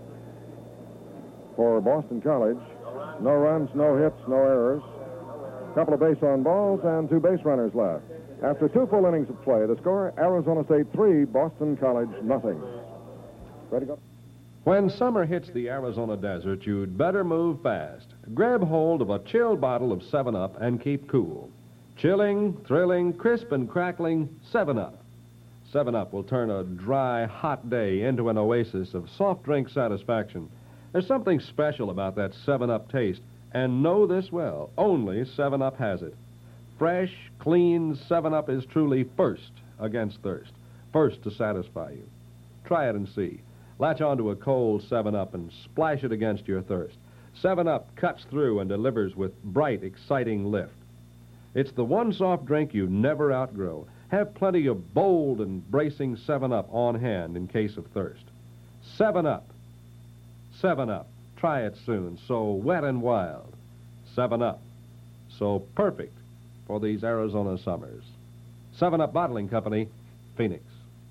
For Boston College, no runs, no hits, no errors. A couple of base on balls and 2 base runners left. After 2 full innings of play, the score, Arizona State 3, Boston College nothing. Ready to go? When summer hits the Arizona desert, you'd better move fast. Grab hold of a chilled bottle of 7-Up and keep cool. Chilling, thrilling, crisp and crackling 7-Up. 7-Up will turn a dry, hot day into an oasis of soft drink satisfaction. There's something special about that 7-Up taste, and know this well, only 7-Up has it. Fresh, clean 7-Up is truly first against thirst, first to satisfy you. Try it and see. Latch onto a cold 7-Up and splash it against your thirst. 7-Up cuts through and delivers with bright, exciting lift. It's the one soft drink you never outgrow. Have plenty of bold and bracing 7-Up on hand in case of thirst. 7-Up. 7-Up. Try it soon. So wet and wild. 7-Up. So perfect for these Arizona summers. 7-Up Bottling Company, Phoenix.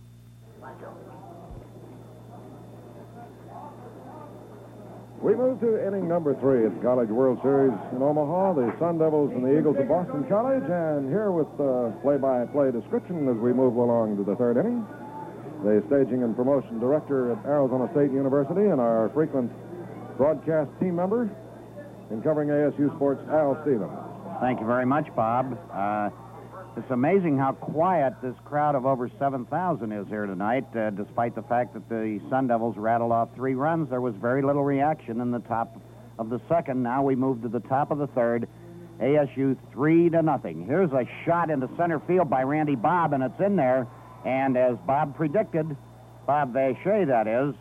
We move to inning number 3 at the College World Series in Omaha. The Sun Devils and the Eagles of Boston College. And here with the play-by-play description as we move along to the 3rd inning, the staging and promotion director at Arizona State University and our frequent broadcast team member in covering ASU sports, Al Stevens. Thank you very much, Bob. It's amazing how quiet this crowd of over 7,000 is here tonight. Despite the fact that the Sun Devils rattled off 3 runs, there was very little reaction in the top of the 2nd. Now we move to the top of the 3rd. ASU 3-0. Here's a shot into center field by Randy Bob, and it's in there. And as Bob predicted, Bob Vacher, that is,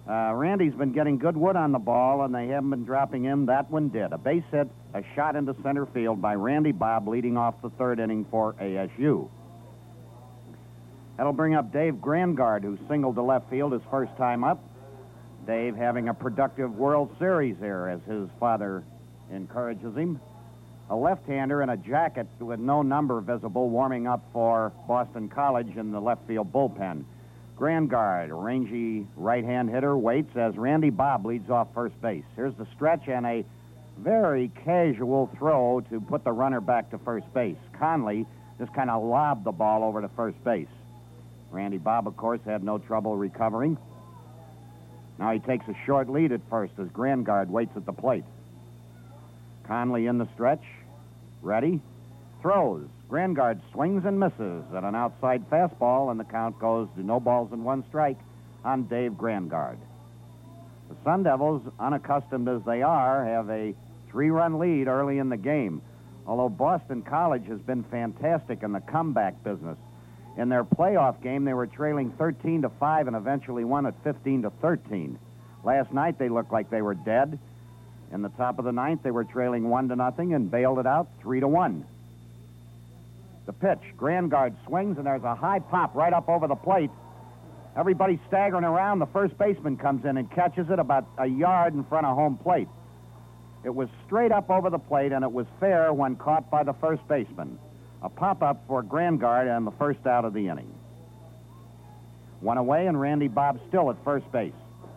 Randy's been getting good wood on the ball, and they haven't been dropping him. That one did. A base hit, a shot into center field by Randy Bob, leading off the third inning for ASU. That'll bring up Dave Grandgard, who singled to left field his first time up. Dave having a productive World Series here, as his father encourages him. A left-hander in a jacket with no number visible, warming up for Boston College in the left field bullpen. Grandgard, a rangy right-hand hitter, waits as Randy Bob leads off first base. Here's the stretch and a very casual throw to put the runner back to first base. Conley just kind of lobbed the ball over to first base. Randy Bob, of course, had no trouble recovering. Now he takes a short lead at first as Grandgard waits at the plate. Conley in the stretch. Ready. Throws. Grandgard swings and misses at an outside fastball, and the count goes to no balls and one strike on Dave Grandgard. The Sun Devils, unaccustomed as they are, have a 3-run lead early in the game, although Boston College has been fantastic in the comeback business. In their playoff game, they were trailing 13-5 and eventually won at 15-13. Last night, they looked like they were dead. In the top of the ninth, they were trailing 1-0 and bailed it out 3-1. The pitch. Grandgard swings, and there's a high pop right up over the plate. Everybody's staggering around. The first baseman comes in and catches it about a yard in front of home plate. It was straight up over the plate, and it was fair when caught by the first baseman. A pop-up for Grandgard and the first out of the inning. One away, and Randy Bob still at first base.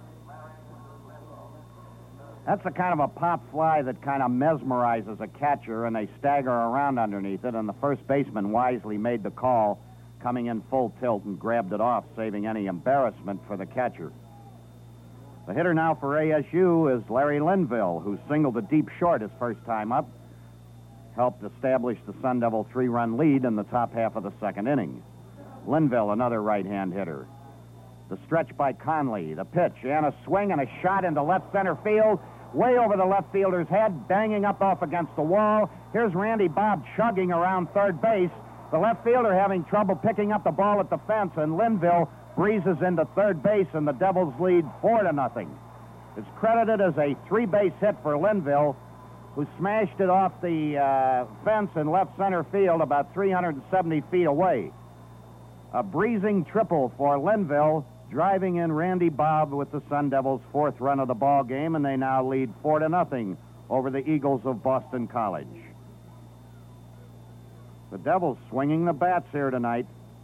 That's the kind of a pop fly that kind of mesmerizes a catcher, and they stagger around underneath it, and the first baseman wisely made the call, coming in full tilt and grabbed it off, saving any embarrassment for the catcher. The hitter now for ASU is Larry Linville, who singled a deep short his first time up, helped establish the Sun Devil 3-run lead in the top half of the second inning. Linville, another right-hand hitter. The stretch by Conley, the pitch, and a swing and a shot into left center field, way over the left fielder's head, banging up off against the wall. Here's Randy Bob chugging around third base. The left fielder having trouble picking up the ball at the fence, and Linville breezes into third base, and the Devils lead 4-0. It's credited as a 3-base hit for Linville, who smashed it off the fence in left center field about 370 feet away. A breezing triple for Linville, driving in Randy Bob with the Sun Devils' 4th run of the ball game, and they now lead 4-0 over the Eagles of Boston College. The Devils swinging the bats here tonight.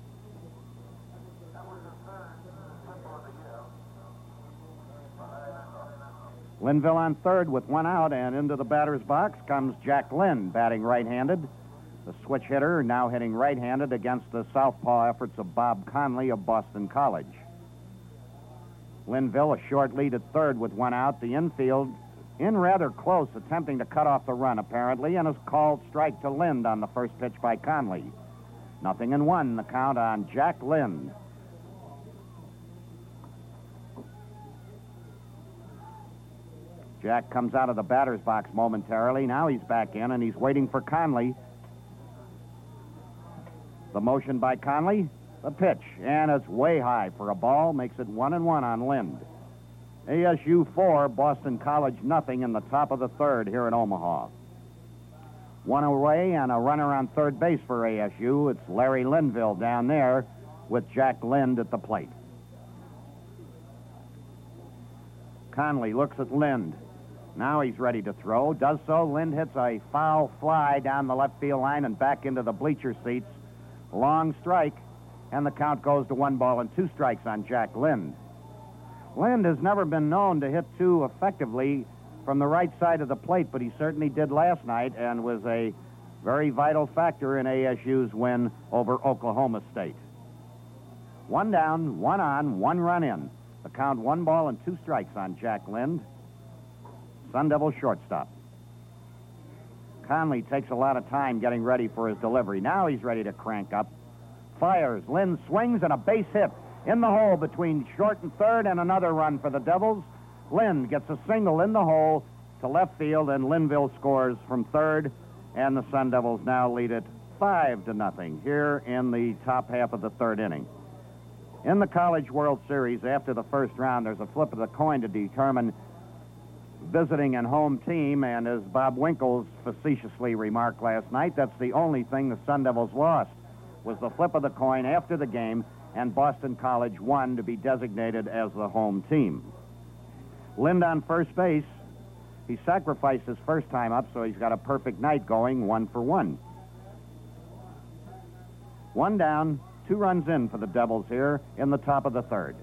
Linville on third with one out, and into the batter's box comes Jack Lind, batting right-handed. The switch hitter now hitting right-handed against the southpaw efforts of Bob Conley of Boston College. Linville a short lead at third with one out. The infield in rather close, attempting to cut off the run, apparently, and has called strike to Lind on the first pitch by Conley. 0-1, the count on Jack Lind. Jack comes out of the batter's box momentarily. Now he's back in, and he's waiting for Conley. The motion by Conley, the pitch, and it's way high for a ball, makes it 1-1 on Lind. ASU 4, Boston College 0 in the top of the third here in Omaha. One away and a runner on third base for ASU. It's Larry Linville down there with Jack Lind at the plate. Conley looks at Lind. Now he's ready to throw. Does so. Lind hits a foul fly down the left field line and back into the bleacher seats. Long strike, and the count goes to 1-2 on Jack Lind. Lind has never been known to hit too effectively from the right side of the plate, but he certainly did last night and was a very vital factor in ASU's win over Oklahoma State. 1 down, 1 on, 1 run in. The count 1-2 on Jack Lind, Sun Devil shortstop. Conley takes a lot of time getting ready for his delivery. Now he's ready to crank up. Fires. Lind swings, and a base hit in the hole between short and third, and another run for the Devils. Lind gets a single in the hole to left field, and Linville scores from third, and the Sun Devils now lead it 5-0 here in the top half of the third inning. In the College World Series, after the first round, there's a flip of the coin to determine visiting and home team, and as Bob Winkles facetiously remarked last night, that's the only thing the Sun Devils lost, was the flip of the coin after the game, and Boston College won to be designated as the home team. Lind on first base. He sacrificed his first time up, so he's got a perfect night going, 1 for 1. 1 down, 2 runs in for the Devils here in the top of the third.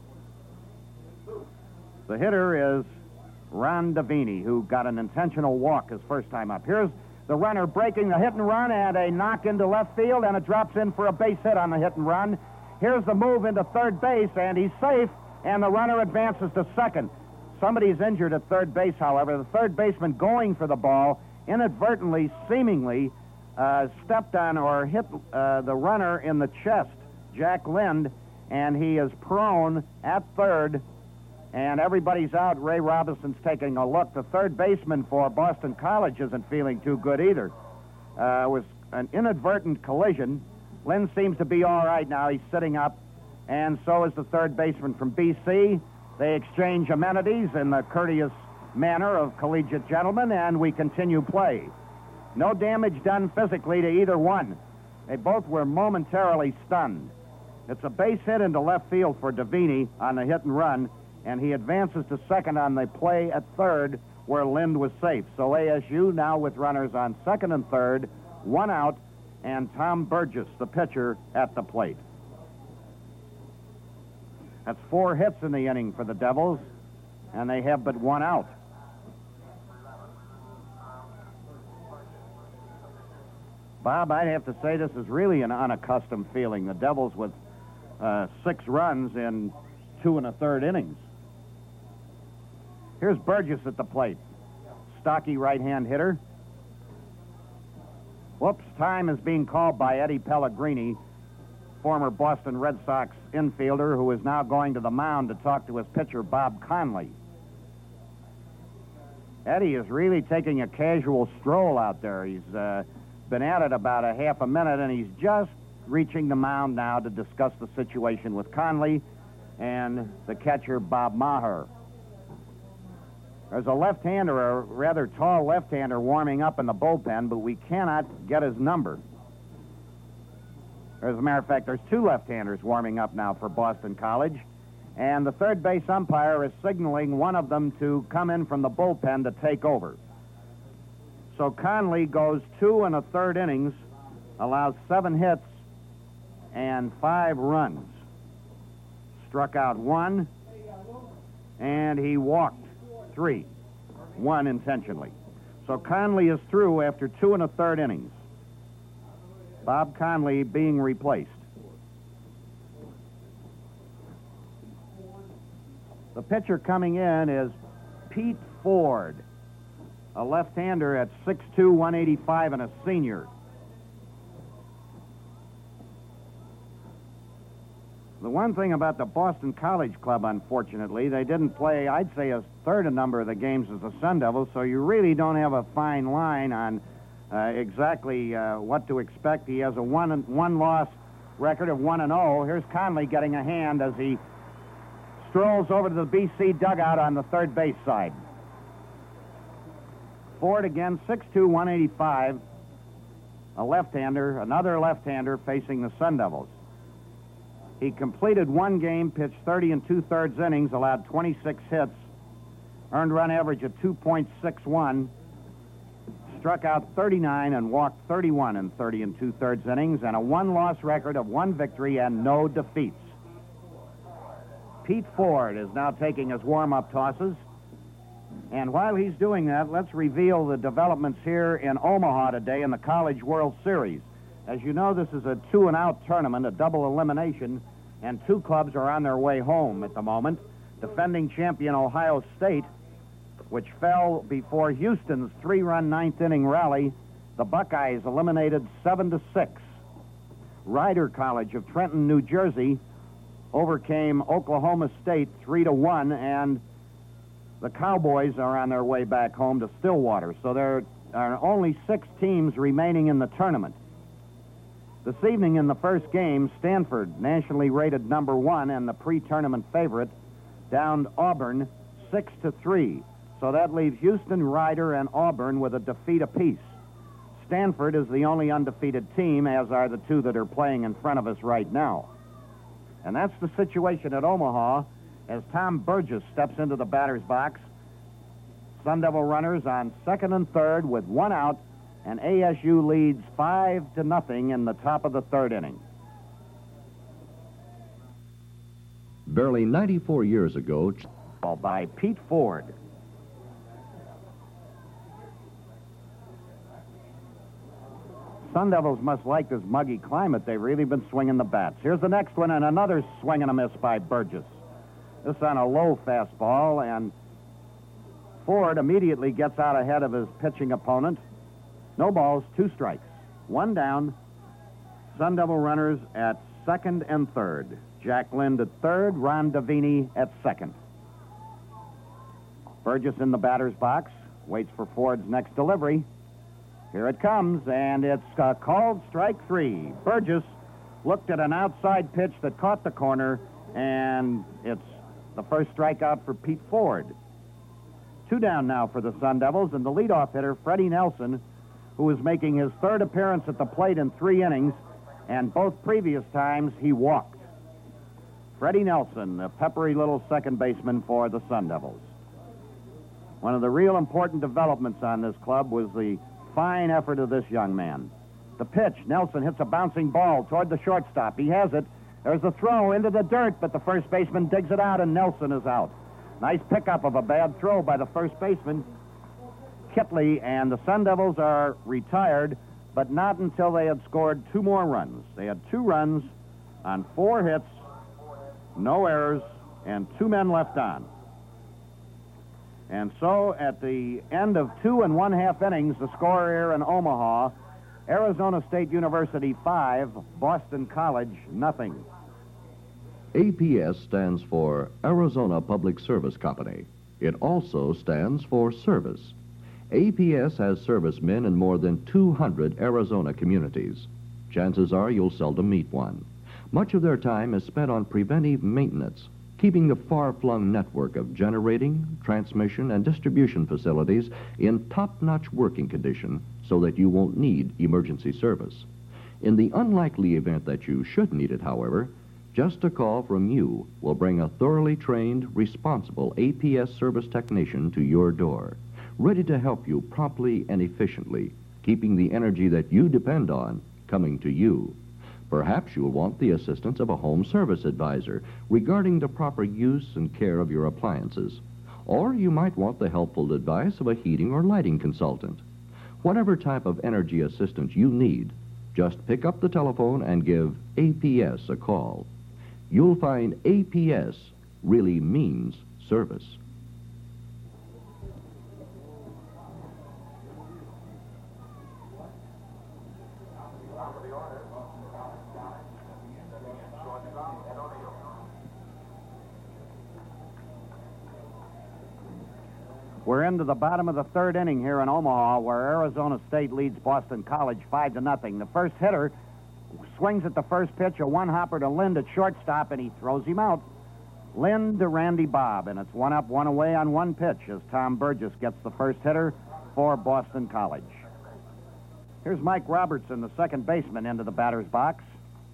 The hitter is Ron Davini, who got an intentional walk his first time up. Here's the runner breaking the hit and run, and a knock into left field, and it drops in for a base hit on the hit and run. Here's the move into third base, and he's safe, and the runner advances to second. Somebody's injured at third base, however. The third baseman going for the ball inadvertently, seemingly, stepped on or hit the runner in the chest, Jack Lind, and he is prone at third, and everybody's out. Ray Robinson's taking a look. The third baseman for Boston College isn't feeling too good either. It was an inadvertent collision. Lind seems to be all right now. He's sitting up, and so is the third baseman from B.C. They exchange amenities in the courteous manner of collegiate gentlemen, and we continue play. No damage done physically to either one. They both were momentarily stunned. It's a base hit into left field for Davini on the hit and run, and he advances to second on the play at third where Lind was safe. So ASU now with runners on second and third, 1 out, and Tom Burgess, the pitcher, at the plate. That's 4 hits in the inning for the Devils, and they have but 1 out. Bob, I'd have to say this is really an unaccustomed feeling. The Devils with 6 runs in 2 1/3 innings. Here's Burgess at the plate. Stocky right-hand hitter. Whoops, time is being called by Eddie Pellegrini, former Boston Red Sox infielder who is now going to the mound to talk to his pitcher, Bob Conley. Eddie is really taking a casual stroll out there. He's been at it about a half a minute, and he's just reaching the mound now to discuss the situation with Conley and the catcher, Bob Maher. There's a left-hander, a rather tall left-hander, warming up in the bullpen, but we cannot get his number. As a matter of fact, there's 2 left-handers warming up now for Boston College, and the third base umpire is signaling one of them to come in from the bullpen to take over. So Conley goes 2 1/3 innings, allows 7 hits and 5 runs. Struck out 1, and he walked 3, 1 intentionally. So Conley is through after 2 1/3 innings. Bob Conley being replaced. The pitcher coming in is Pete Ford, a left-hander at 6'2", 185, and a senior. The one thing about the Boston College Club, unfortunately, they didn't play, I'd say, a third a number of the games as the Sun Devils, so you really don't have a fine line on exactly what to expect. He has a one-loss record of 1-0. Here's Conley getting a hand as he strolls over to the BC dugout on the third base side. Ford again, 6'2", 185, a left-hander, another left-hander facing the Sun Devils. He completed 1 game, pitched 30 2/3 innings, allowed 26 hits, earned run average of 2.61, struck out 39 and walked 31 in 30 2/3 innings, and a 1-loss record of 1 victory and no defeats. Pete Ford is now taking his warm-up tosses. And while he's doing that, let's reveal the developments here in Omaha today in the College World Series. As you know, this is a 2-and-out tournament, a double elimination, and 2 clubs are on their way home at the moment. Defending champion Ohio State, which fell before Houston's 3-run 9th-inning rally, the Buckeyes eliminated 7-6. Rider College of Trenton, New Jersey, overcame Oklahoma State 3-1, and the Cowboys are on their way back home to Stillwater. So there are only 6 teams remaining in the tournament. This evening in the first game, Stanford, nationally rated number 1 and the pre-tournament favorite, downed Auburn 6-3. So that leaves Houston, Ryder, and Auburn with a defeat apiece. Stanford is the only undefeated team, as are the two that are playing in front of us right now. And that's the situation at Omaha as Tom Burgess steps into the batter's box. Sun Devil runners on second and third with 1 out, and ASU leads 5-0 in the top of the third inning. Barely 94 years ago, By Pete Ford. Sun Devils must like this muggy climate. They've really been swinging the bats. Here's the next one, and another swing and a miss by Burgess. This on a low fastball, and Ford immediately gets out ahead of his pitching opponent. No balls, 2 strikes. 1 down. Sun Devil runners at second and third. Jack Lind at third, Ron Davini at second. Burgess in the batter's box, waits for Ford's next delivery. Here it comes, and it's called strike 3. Burgess looked at an outside pitch that caught the corner, and it's the first strikeout for Pete Ford. 2 down now for the Sun Devils, and the leadoff hitter, Freddie Nelson, who is making his 3rd appearance at the plate in 3 innings, and both previous times he walked. Freddie Nelson, the peppery little second baseman for the Sun Devils. One of the real important developments on this club was the fine effort of this young man. The pitch, Nelson hits a bouncing ball toward the shortstop. He has it. There's a throw into the dirt, but the first baseman digs it out, and Nelson is out. Nice pickup of a bad throw by the first baseman, Kitley, and the Sun Devils are retired, but not until they had scored 2 more runs. They had 2 runs on 4 hits, no errors, and 2 men left on. And so, at the end of 2 1/2 innings, the score here in Omaha, Arizona State University 5, Boston College nothing. APS stands for Arizona Public Service Company. It also stands for service. APS has servicemen in more than 200 Arizona communities. Chances are you'll seldom meet one. Much of their time is spent on preventive maintenance, keeping the far-flung network of generating, transmission, and distribution facilities in top-notch working condition so that you won't need emergency service. In the unlikely event that you should need it, however, just a call from you will bring a thoroughly trained, responsible APS service technician to your door, ready to help you promptly and efficiently, keeping the energy that you depend on coming to you. Perhaps you'll want the assistance of a home service advisor regarding the proper use and care of your appliances. Or you might want the helpful advice of a heating or lighting consultant. Whatever type of energy assistance you need, just pick up the telephone and give APS a call. You'll find APS really means service. We're into the bottom of the 3rd inning here in Omaha, where Arizona State leads Boston College 5-0. The first hitter swings at the first pitch, a one-hopper to Lind at shortstop, and he throws him out. Lind to Randy Bob, and it's 1 up, 1 away on 1 pitch as Tom Burgess gets the first hitter for Boston College. Here's Mike Robertson, the second baseman, into the batter's box.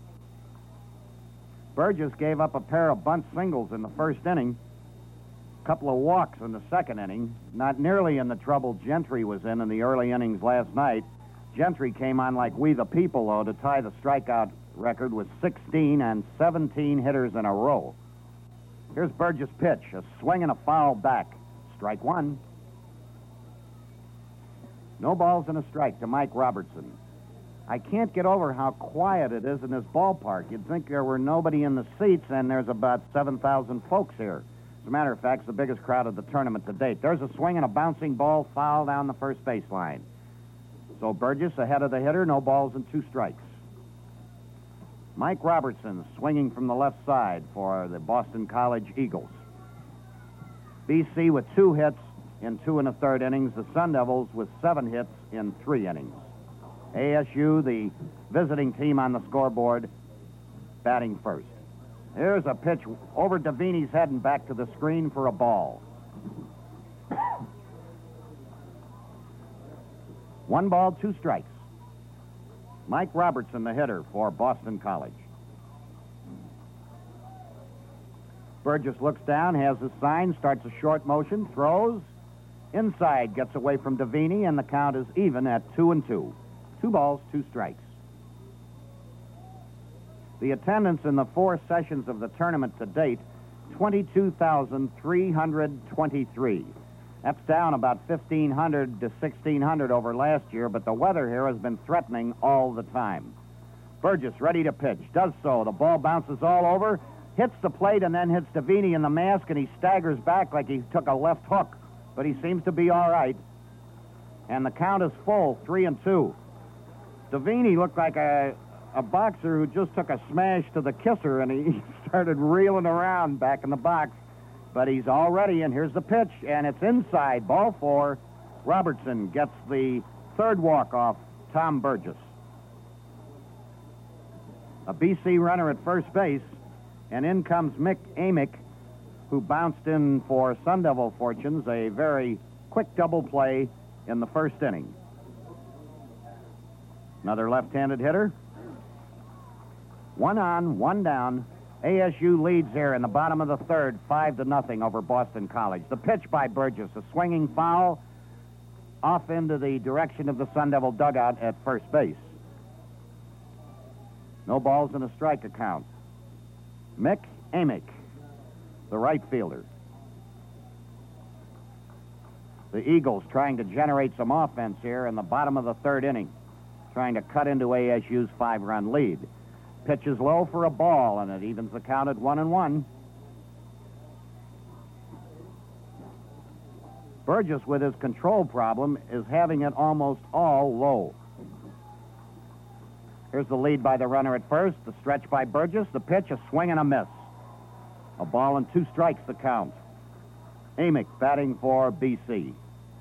Burgess gave up a pair of bunt singles in the first inning. Couple of walks in the second inning, not nearly in the trouble Gentry was in the early innings last night. Gentry came on like we the people, though, to tie the strikeout record with 16 and 17 hitters in a row. Here's Burgess' pitch, a swing and a foul back. Strike 1. No balls and a strike to Mike Robertson. I can't get over how quiet it is in this ballpark. You'd think there were nobody in the seats, and there's about 7,000 folks here. As a matter of fact, it's the biggest crowd of the tournament to date. There's a swing and a bouncing ball foul down the first baseline. So Burgess ahead of the hitter, no balls and 2 strikes. Mike Robertson swinging from the left side for the Boston College Eagles. BC with 2 hits in 2 1/3 innings. The Sun Devils with 7 hits in 3 innings. ASU, the visiting team on the scoreboard, batting first. Here's a pitch over Davini's head and back to the screen for a ball. 1 ball, 2 strikes. Mike Robertson, the hitter for Boston College. Burgess looks down, has his sign, starts a short motion, throws. Inside, gets away from Davini, and the count is even at 2-2. 2 balls, 2 strikes. The attendance in the 4 sessions of the tournament to date, 22,323. That's down about 1,500 to 1,600 over last year, but the weather here has been threatening all the time. Burgess ready to pitch, does so. The ball bounces all over, hits the plate, and then hits Davini in the mask, and he staggers back like he took a left hook, but he seems to be all right. And the count is full, 3-2. Davini looked like a boxer who just took a smash to the kisser, and he started reeling around back in the box. But he's all ready, and here's the pitch, and it's inside. Ball 4. Robertson gets the 3rd walk off Tom Burgess. A BC runner at first base, and in comes Mick Amick, who bounced in for Sun Devil fortunes, a very quick double play in the first inning. Another left-handed hitter. 1 on, 1 down. ASU leads here in the bottom of the 3rd, 5-0 over Boston College. The pitch by Burgess, a swinging foul off into the direction of the Sun Devil dugout at first base. No balls and a strike account. Mick Amick, the right fielder. The Eagles trying to generate some offense here in the bottom of the 3rd inning, trying to cut into ASU's 5-run lead. Pitches low for a ball, and it evens the count at 1-1. Burgess, with his control problem, is having it almost all low. Here's the lead by the runner at first, the stretch by Burgess, the pitch, a swing and a miss. A ball and 2 strikes the count. Amick batting for BC.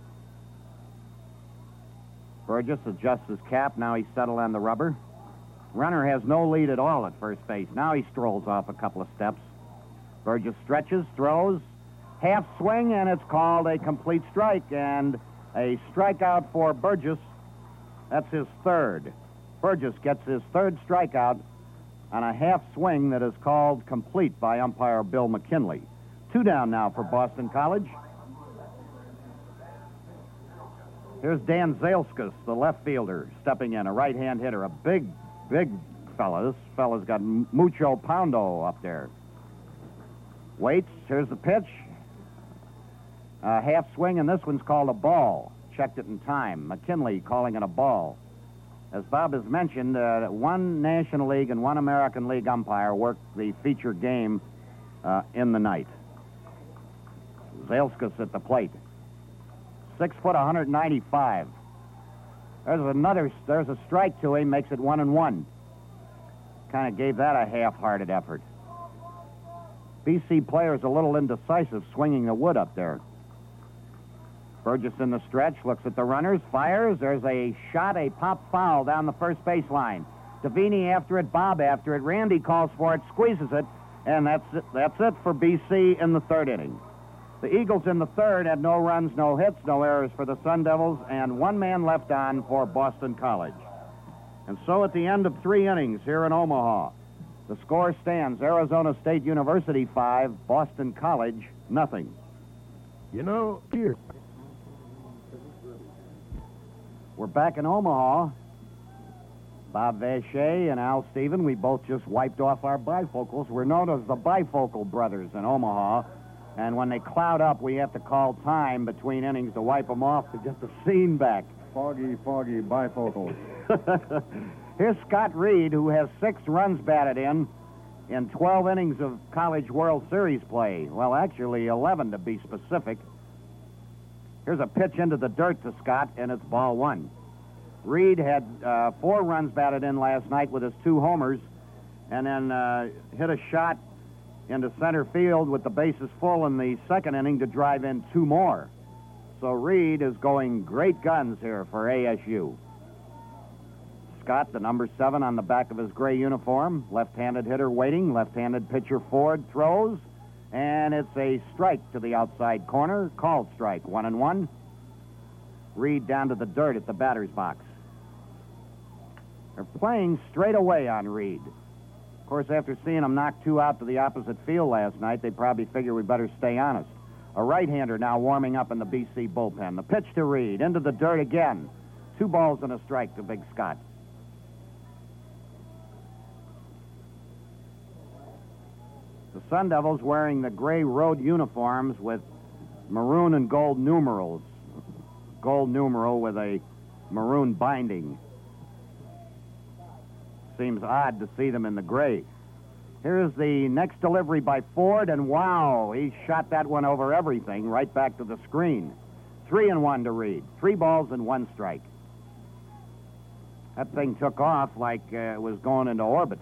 Burgess adjusts his cap, now he's settled on the rubber. Runner has no lead at all at first base. Now he strolls off a couple of steps. Burgess stretches, throws, half swing, and it's called a complete strike, and a strikeout for Burgess. That's his 3rd. Burgess gets his 3rd strikeout on a half swing that is called complete by umpire Bill McKinley. 2 down now for Boston College. Here's Dan Zailskas, the left fielder, stepping in, a right-hand hitter, a big fella. This fella's got mucho poundo up there. Waits. Here's the pitch. Half swing, and this one's called a ball. Checked it in time. McKinley calling it a ball. As Bob has mentioned, 1 National League and 1 American League umpire worked the feature game in the night. Zailskas at the plate. 6 foot, 195. There's a strike to him, makes it 1-1. Kind of gave that a half-hearted effort. BC player's a little indecisive swinging the wood up there. Burgess in the stretch, looks at the runners, fires. There's a shot, a pop foul down the first baseline. Davini after it, Bob after it. Randy calls for it, squeezes it, and that's it for BC in the 3rd inning. The Eagles in the 3rd had no runs, no hits, no errors for the Sun Devils, and 1 man left on for Boston College. And so at the end of 3 innings here in Omaha, the score stands Arizona State University 5, Boston College nothing. You know, here. We're back in Omaha. Bob Vacher and Al Stephen, we both just wiped off our bifocals. We're known as the Bifocal Brothers in Omaha. And when they cloud up, we have to call time between innings to wipe them off to get the scene back. Foggy bifocals. Here's Scott Reed, who has 6 runs batted in 12 innings of College World Series play. Well, actually 11 to be specific. Here's a pitch into the dirt to Scott, and it's ball 1. Reed had 4 runs batted in last night with his 2 homers, and then hit a shot into center field with the bases full in the 2nd inning to drive in 2 more. So Reed is going great guns here for ASU. Scott, the number 7 on the back of his gray uniform. Left-handed hitter waiting. Left-handed pitcher Ford throws. And it's a strike to the outside corner. Called strike. 1-1. Reed down to the dirt at the batter's box. They're playing straight away on Reed. Of course, after seeing him knock 2 out to the opposite field last night, they probably figure we better stay honest. A right-hander now warming up in the BC bullpen. The pitch to Reed. Into the dirt again. 2 balls and a strike to Big Scott. The Sun Devils wearing the gray road uniforms with maroon and gold numerals. Gold numeral with a maroon binding. Seems odd to see them in the gray. Here's the next delivery by Ford, and wow, he shot that one over everything, right back to the screen. 3-1 to Reed. 3 balls and 1 strike. That thing took off like it was going into orbit.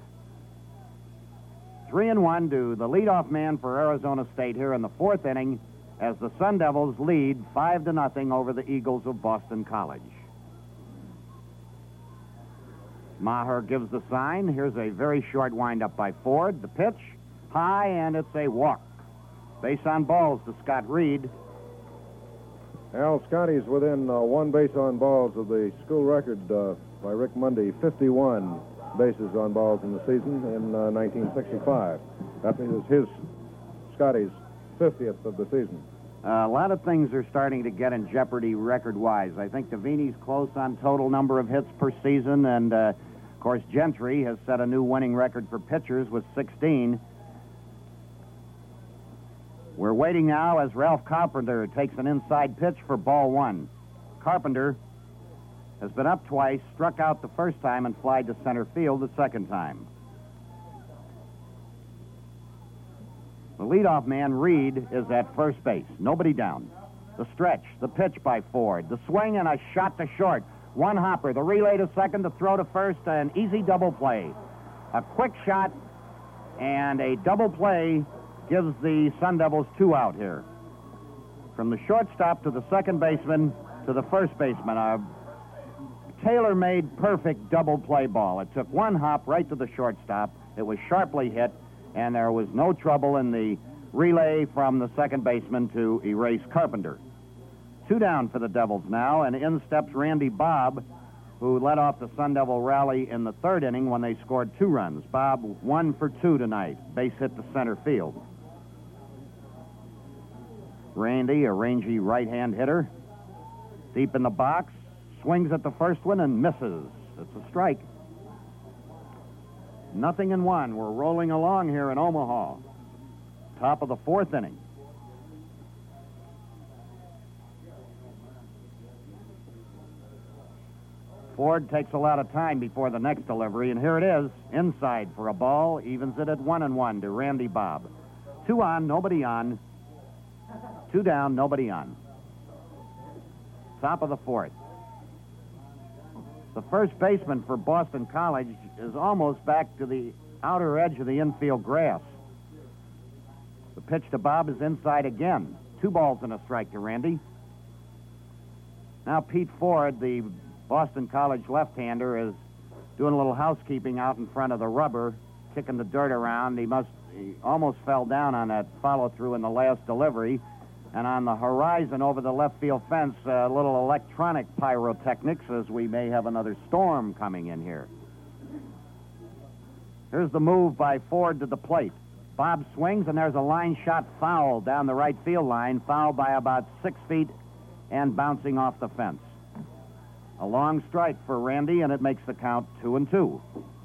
3-1 to the leadoff man for Arizona State here in the 4th inning as the Sun Devils lead 5-0 over the Eagles of Boston College. Maher gives the sign. Here's a very short windup by Ford. The pitch, high, and it's a walk. Base on balls to Scott Reed. Al, Scotty's within 1 base on balls of the school record by Rick Mundy, 51 bases on balls in the season in 1965. That is Scotty's 50th of the season. A lot of things are starting to get in jeopardy record-wise. I think Davini's close on total number of hits per season, and, of course, Gentry has set a new winning record for pitchers with 16. We're waiting now as Ralph Carpenter takes an inside pitch for ball 1. Carpenter has been up twice, struck out the first time, and flied to center field the second time. The leadoff man, Reed, is at first base. Nobody down. The stretch, the pitch by Ford, the swing, and a shot to short. 1 hopper, the relay to second, the throw to first, an easy double play. A quick shot and a double play gives the Sun Devils 2 out here. From the shortstop to the second baseman to the first baseman, a tailor-made perfect double play ball. It took 1 hop right to the shortstop. It was sharply hit, and there was no trouble in the relay from the second baseman to erase Carpenter. 2 down for the Devils now, and in steps Randy Bob, who led off the Sun Devil rally in the 3rd inning when they scored 2 runs. Bob 1 for 2 tonight. Base hit to center field. Randy, a rangy right-hand hitter, deep in the box, swings at the first one and misses. It's a strike. 0-1. We're rolling along here in Omaha. Top of the 4th inning. Ford takes a lot of time before the next delivery, and here it is. Inside for a ball. Evens it at 1-1 to Randy Bob. 2 on, nobody on. 2 down, nobody on. Top of the 4th. The first baseman for Boston College is almost back to the outer edge of the infield grass. The pitch to Bob is inside again. 2 balls and a strike to Randy. Now Pete Ford, the Boston College left-hander, is doing a little housekeeping out in front of the rubber, kicking the dirt around. He almost fell down on that follow-through in the last delivery. And on the horizon over the left field fence, a little electronic pyrotechnics, as we may have another storm coming in here. Here's the move by Ford to the plate. Bob swings, and there's a line shot foul down the right field line, foul by about 6 feet and bouncing off the fence. A long strike for Randy, and it makes the count 2-2.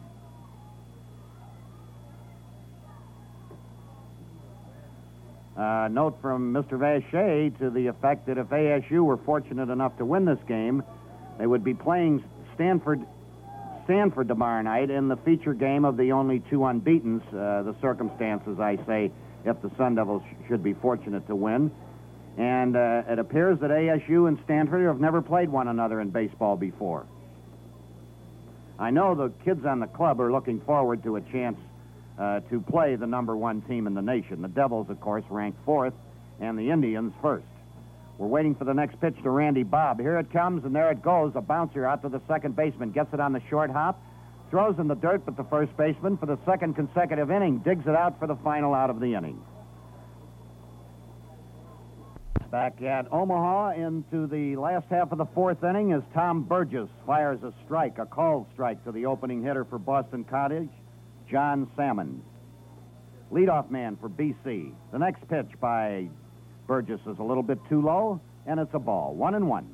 Note from Mr. Vacher to the effect that if ASU were fortunate enough to win this game, they would be playing Stanford tomorrow night in the feature game of the only 2 unbeatens. The circumstances, I say, if the Sun Devils should be fortunate to win. And it appears that ASU and Stanford have never played one another in baseball before. I know the kids on the club are looking forward to a chance to play the number 1 team in the nation. The Devils, of course, ranked 4th, and the Indians 1st. We're waiting for the next pitch to Randy Bob. Here it comes, and there it goes. A bouncer out to the second baseman. Gets it on the short hop. Throws in the dirt, but the first baseman, for the second consecutive inning, digs it out for the final out of the inning. Back at Omaha into the last half of the fourth inning as Tom Burgess fires a strike, a called strike to the opening hitter for Boston College, John Salmon. Leadoff man for BC. The next pitch by Burgess is a little bit too low, and it's a ball. 1-1.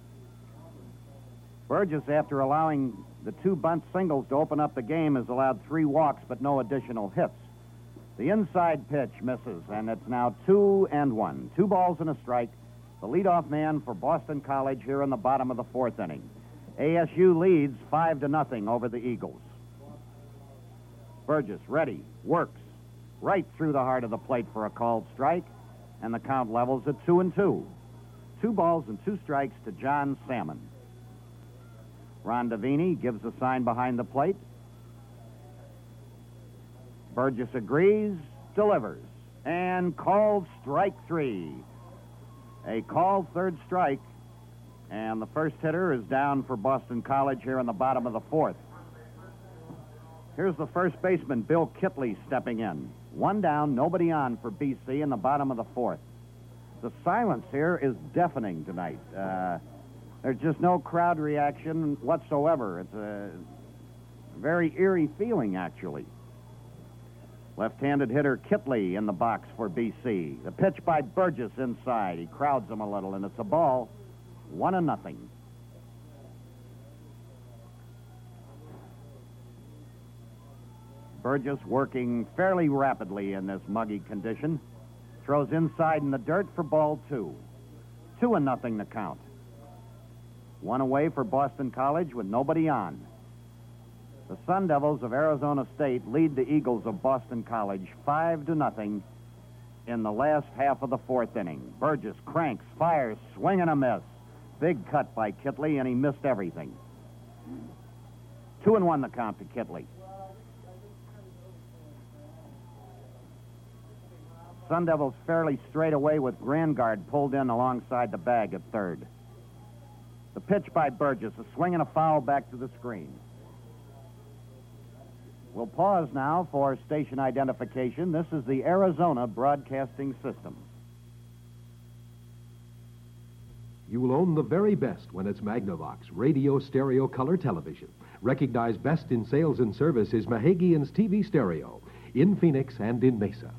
Burgess, after allowing the two bunt singles to open up the game, has allowed 3 walks but no additional hits. The inside pitch misses, and it's now 2-1. 2 balls and a strike. The leadoff man for Boston College here in the bottom of the fourth inning. ASU leads 5-0 over the Eagles. Burgess, ready, works, right through the heart of the plate for a called strike, and the count levels at 2-2. 2 balls and 2 strikes to John Salmon. Ron Davini gives the sign behind the plate. Burgess agrees, delivers, and called strike 3. A called third strike, and the first hitter is down for Boston College here in the bottom of the fourth. Here's the first baseman, Bill Kitley, stepping in. 1 down, nobody on for BC in the bottom of the fourth. The silence here is deafening tonight. There's just no crowd reaction whatsoever. It's a very eerie feeling, actually. Left-handed hitter Kitley in the box for BC. The pitch by Burgess inside. He crowds him a little, and it's a ball. 1-0. Burgess working fairly rapidly in this muggy condition. Throws inside in the dirt for ball 2. 2-0 the count. 1 away for Boston College with nobody on. The Sun Devils of Arizona State lead the Eagles of Boston College 5-0 in the last half of the fourth inning. Burgess cranks, fires, swing and a miss. Big cut by Kitley, and he missed everything. 2-1 the count to Kitley. Sun Devils fairly straight away with Grangard pulled in alongside the bag at third. The pitch by Burgess, a swing and a foul back to the screen. We'll pause now for station identification. This is the Arizona Broadcasting System. You will own the very best when it's Magnavox radio stereo color television. Recognized best in sales and service is Mahagian's TV stereo in Phoenix and in Mesa.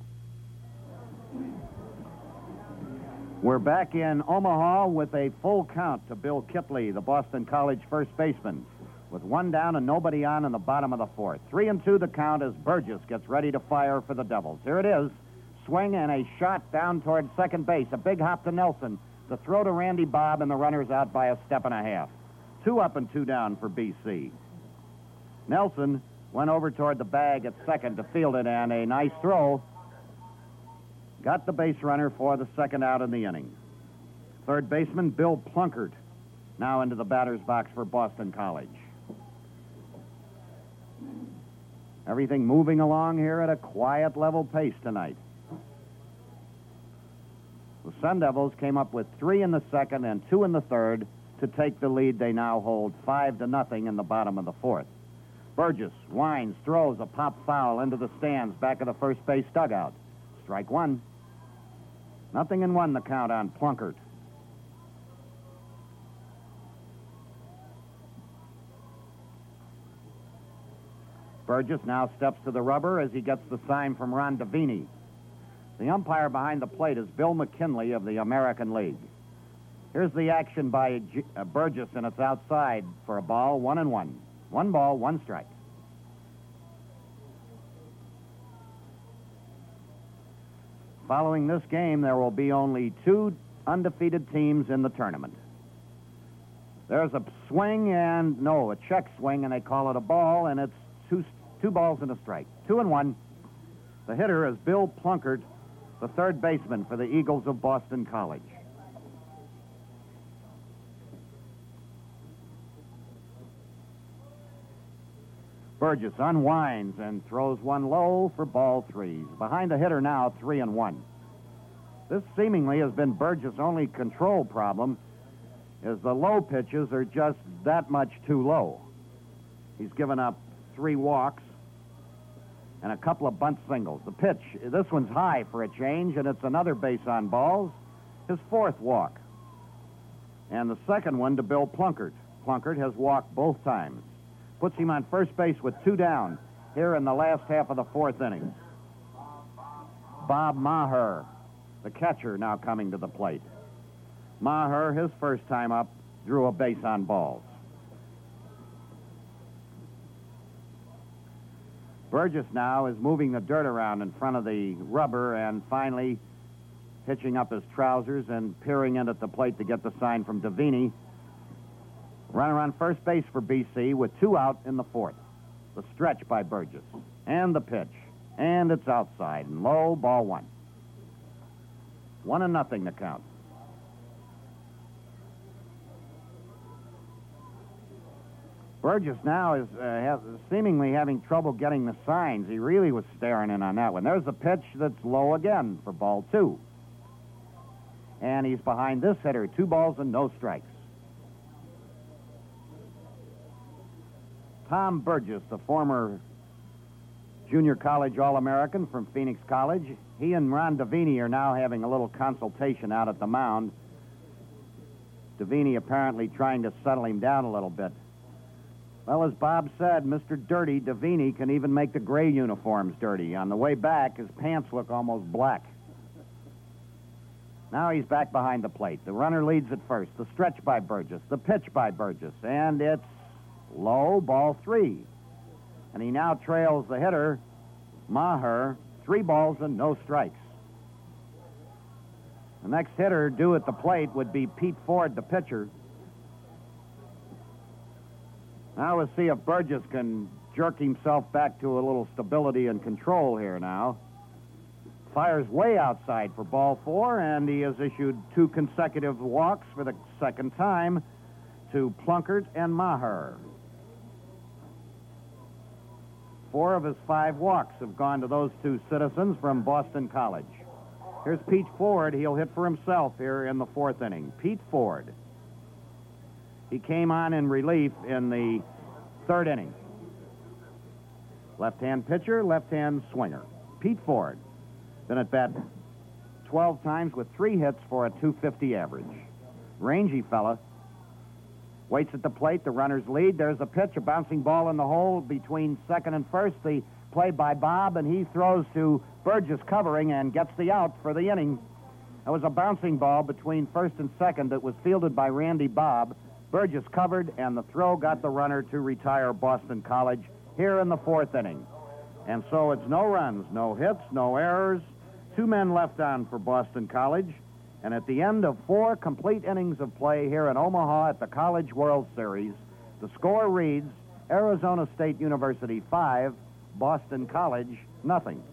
We're back in Omaha with a full count to Bill Kitley, the Boston College first baseman, with 1 down and nobody on in the bottom of the fourth. 3-2 the count as Burgess gets ready to fire for the Devils. Here it is. Swing and a shot down toward second base. A big hop to Nelson. The throw to Randy Bob, and the runner's out by a step and a half. 2 up and 2 down for BC. Nelson went over toward the bag at second to field it, and a nice throw got the base runner for the second out in the inning. Third baseman Bill Plunkett now into the batter's box for Boston College. Everything moving along here at a quiet, level pace tonight. The Sun Devils came up with 3 in the second and 2 in the third to take the lead. They now hold 5-0 in the bottom of the fourth. Burgess winds, throws a pop foul into the stands back of the first base dugout. Strike 1. 0-1 the count on Plunkett. Burgess now steps to the rubber as he gets the sign from Ron Davini. The umpire behind the plate is Bill McKinley of the American League. Here's the action by Burgess, and it's outside for a ball, 1-1. 1 ball, 1 strike. Following this game, there will be only 2 undefeated teams in the tournament. There's a swing a check swing, and they call it a ball, and it's two balls and a strike. 2-1. The hitter is Bill Plunkett, the third baseman for the Eagles of Boston College. Burgess unwinds and throws one low for ball 3. Behind the hitter now, 3-1. This seemingly has been Burgess' only control problem, is the low pitches are just that much too low. He's given up 3 walks and a couple of bunt singles. The pitch, this one's high for a change, and it's another base on balls, his 4th walk. And the second one to Bill Plunkett. Plunkett has walked both times. Puts him on first base with 2 down here in the last half of the 4th inning. Bob Maher, the catcher, now coming to the plate. Maher, his first time up, drew a base on balls. Burgess now is moving the dirt around in front of the rubber and finally hitching up his trousers and peering in at the plate to get the sign from Davini. Runner on first base for BC with 2 out in the 4th. The stretch by Burgess. And the pitch. And it's outside and low, ball 1. 1-0 the count. Burgess now is seemingly having trouble getting the signs. He really was staring in on that one. There's the pitch that's low again for ball 2. And he's behind this hitter, 2 balls and no strikes. Tom Burgess, the former junior college All-American from Phoenix College, he and Ron Davini are now having a little consultation out at the mound. Davini apparently trying to settle him down a little bit. Well, as Bob said, Mr. Dirty Davini can even make the gray uniforms dirty. On the way back, his pants look almost black. Now he's back behind the plate. The runner leads at first. The stretch by Burgess. The pitch by Burgess. And it's low, ball 3. And he now trails the hitter, Maher, 3 balls and no strikes. The next hitter due at the plate would be Pete Ford, the pitcher. Now we'll see if Burgess can jerk himself back to a little stability and control here now. Fires way outside for ball 4, and he has issued 2 consecutive walks for the second time to Plunkett and Maher. 4 of his 5 walks have gone to those 2 citizens from Boston College. Here's Pete Ford. He'll hit for himself here in the 4th inning. Pete Ford. He came on in relief in the 3rd inning. Left-hand pitcher, left-hand swinger. Pete Ford. Been at bat 12 times with 3 hits for a .250 average. Rangy fella. Waits at the plate. The runners lead. There's a pitch, a bouncing ball in the hole between second and first. The play by Bob, and he throws to Burgess covering and gets the out for the inning. That was a bouncing ball between first and second that was fielded by Randy Bob. Burgess covered, and the throw got the runner to retire Boston College here in the 4th inning. And so it's no runs, no hits, no errors. 2 men left on for Boston College. And at the end of 4 complete innings of play here in Omaha at the College World Series, the score reads Arizona State University 5, Boston College nothing.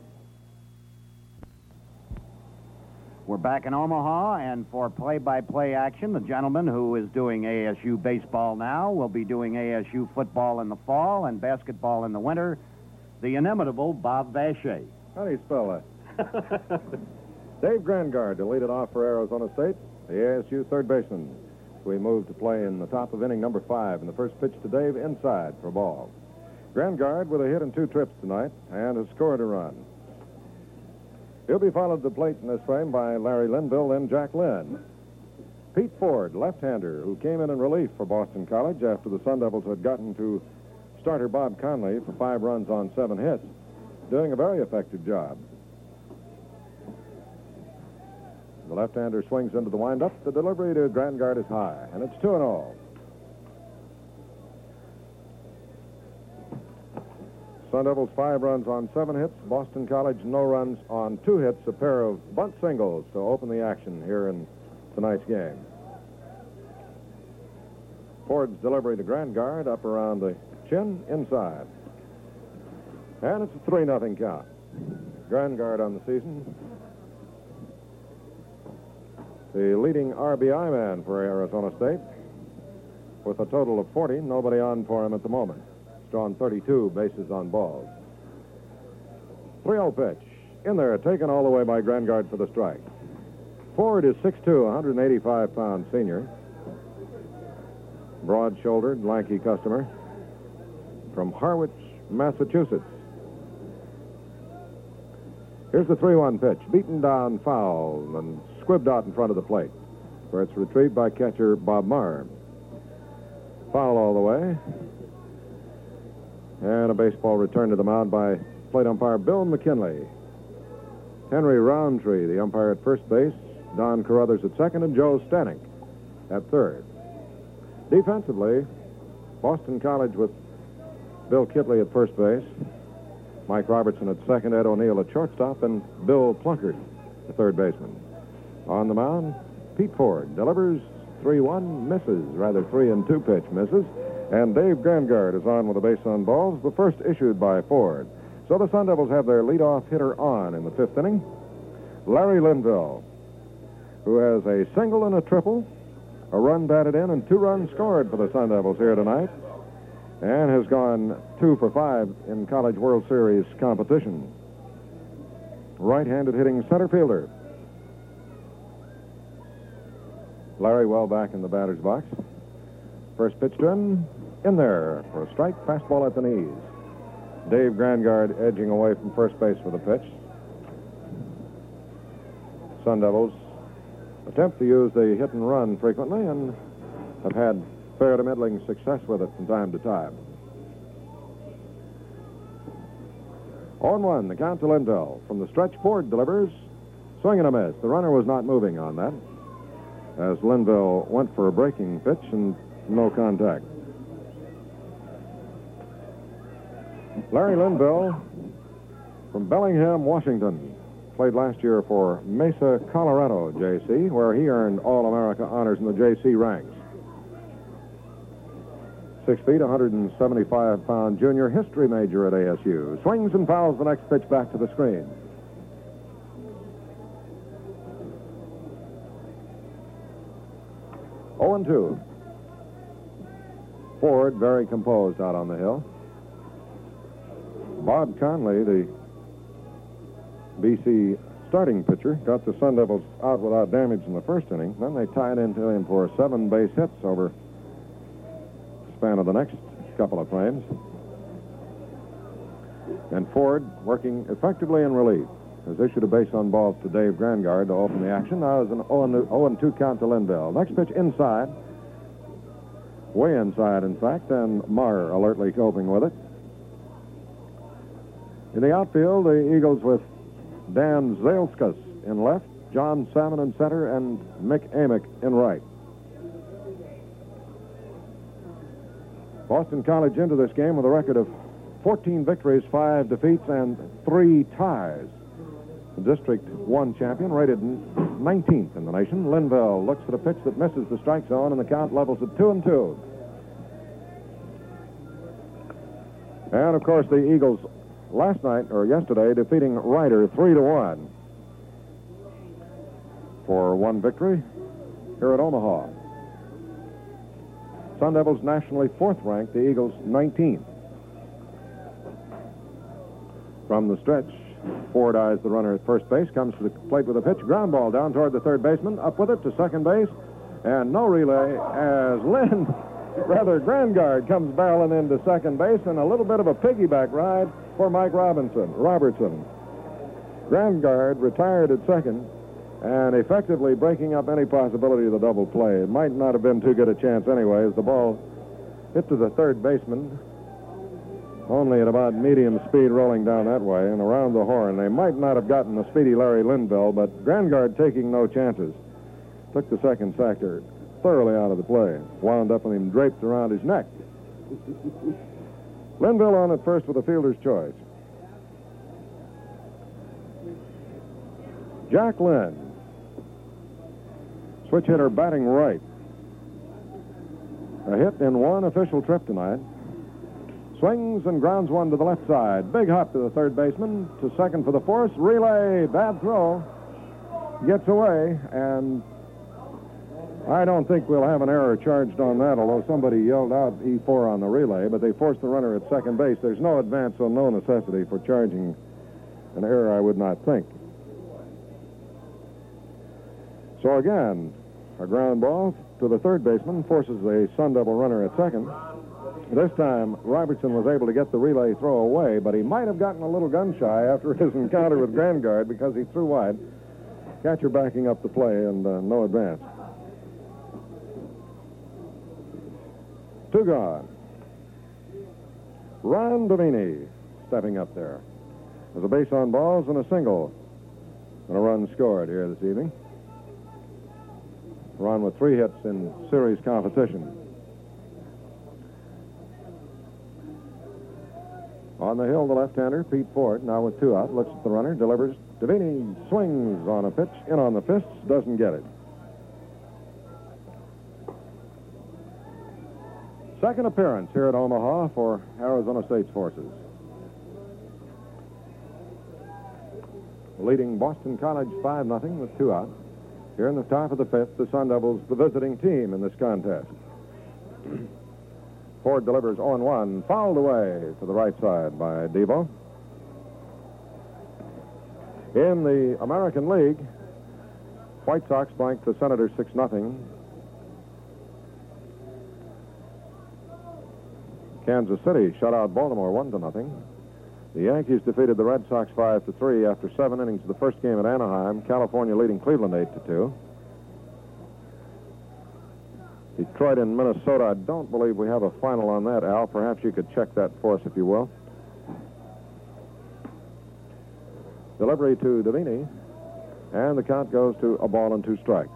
We're back in Omaha, and for play-by-play action, the gentleman who is doing ASU baseball now will be doing ASU football in the fall and basketball in the winter, the inimitable Bob Vacher. How do you spell that? Dave Grangard to lead it off for Arizona State, the ASU third baseman. We move to play in the top of inning number 5, and the first pitch to Dave inside for ball. Grangard with a hit and 2 trips tonight and has scored a run. He'll be followed to the plate in this frame by Larry Linville and Jack Lynn. Pete Ford, left-hander, who came in relief for Boston College after the Sun Devils had gotten to starter Bob Conley for 5 runs on 7 hits, doing a very effective job. The left-hander swings into the windup. The delivery to Grangard is high, and it's 2-0. Sun Devils 5 runs on 7 hits. Boston College no runs on 2 hits. A pair of bunt singles to open the action here in tonight's game. Ford's delivery to Grangard up around the chin, inside. And it's a 3-0 count. Grangard on the season. The leading RBI man for Arizona State. With a total of 40, nobody on for him at the moment. Drawn 32 bases on balls. 3-0 pitch. In there, taken all the way by Grangard for the strike. Ford is 6'2", 185-pound senior. Broad-shouldered, lanky customer from Harwich, Massachusetts. Here's the 3-1 pitch. Beaten down foul and squibbed out in front of the plate, where it's retrieved by catcher Bob Marr. Foul all the way. And a baseball return to the mound by plate umpire Bill McKinley. Henry Roundtree, the umpire at first base, Don Carruthers at second, and Joe Stanek at third. Defensively, Boston College with Bill Kitley at first base, Mike Robertson at second, Ed O'Neill at shortstop, and Bill Plunkett, the third baseman. On the mound, Pete Ford delivers 3-1, misses, rather 3-2 pitch misses, and Dave Grandgard is on with the base on balls, the first issued by Ford. So the Sun Devils have their leadoff hitter on in the fifth inning, Larry Linville, who has a single and a triple, a run batted in, and 2 runs scored for the Sun Devils here tonight, and has gone 2 for 5 in College World Series competition. Right-handed hitting center fielder. Larry well back in the batter's box. First pitch to him, in there for a strike, fastball at the knees. Dave Grandgard edging away from first base for the pitch. Sun Devils attempt to use the hit and run frequently and have had fair to middling success with it from time to time. 0-1, the count to Linville. From the stretch, Ford delivers. Swing and a miss. The runner was not moving on that, as Linville went for a breaking pitch and no contact. Larry Linville from Bellingham, Washington. Played last year for Mesa, Colorado, J.C., where he earned All-America honors in the J.C. ranks. 6 feet, 175-pound junior history major at ASU. Swings and fouls the next pitch back to the screen. Oh and 2. Ford very composed out on the hill. Bob Conley, the BC starting pitcher, got the Sun Devils out without damage in the first inning. Then they tied into him for 7 base hits over the span of the next couple of frames. And Ford, working effectively in relief, has issued a base on balls to Dave Grandgard to open the action. Now is an 0-2 count to Linville. Next pitch inside, way inside, in fact, and Marr alertly coping with it. In the outfield, the Eagles with Dan Zailskas in left, John Salmon in center, and Mick Amick in right. Boston College into this game with a record of 14 victories, 5 defeats, and 3 ties. The District 1 champion, rated 19th in the nation. Linville looks at a pitch that misses the strike zone, and the count levels at 2-2. And, of course, the Eagles last night, or yesterday, defeating Ryder 3-1 for 1 victory here at Omaha. Sun Devils nationally 4th ranked, the Eagles 19th. From the stretch, Ford eyes the runner at first base, comes to the plate with a pitch, ground ball down toward the third baseman, up with it to second base, and no relay as Grandgard comes barreling into second base, and a little bit of a piggyback ride for Mike Robertson. Grandgard retired at second and effectively breaking up any possibility of the double play. It might not have been too good a chance anyway, as the ball hit to the third baseman, only at about medium speed rolling down that way and around the horn. They might not have gotten the speedy Larry Linville, but Grandgard, taking no chances, took the second sector thoroughly out of the play, wound up with him draped around his neck. Linville on at first with a fielder's choice. Jack Lynn, switch hitter, batting right. A hit in 1 official trip tonight. Swings and grounds one to the left side. Big hop to the third baseman, to second for the force. Relay, bad throw. Gets away, and I don't think we'll have an error charged on that, although somebody yelled out E4 on the relay, but they forced the runner at second base. There's no advance, so no necessity for charging an error, I would not think. So again, a ground ball to the third baseman forces a Sun Devil runner at second. This time, Robertson was able to get the relay throw away, but he might have gotten a little gun-shy after his encounter with Grandgard because he threw wide. Catcher backing up the play and no advance. 2 gone. Ron Davini stepping up there. There's a base on balls and a single. And a run scored here this evening. Ron with 3 hits in series competition. On the hill, the left-hander, Pete Ford, now with 2 out, looks at the runner, delivers. Davini swings on a pitch, in on the fists, doesn't get it. Second appearance here at Omaha for Arizona State's forces. Leading Boston College 5-0 with 2 out. Here in the top of the 5th, the Sun Devils, the visiting team in this contest. Ford delivers 0-1, fouled away to the right side by Devo. In the American League, White Sox blanked the Senators 6-0. Kansas City shut out Baltimore 1-0. The Yankees defeated the Red Sox 5-3 after 7 innings of the first game at Anaheim. California leading Cleveland 8-2. Detroit and Minnesota. I don't believe we have a final on that, Al. Perhaps you could check that for us, if you will. Delivery to Davini, and the count goes to a ball and 2 strikes.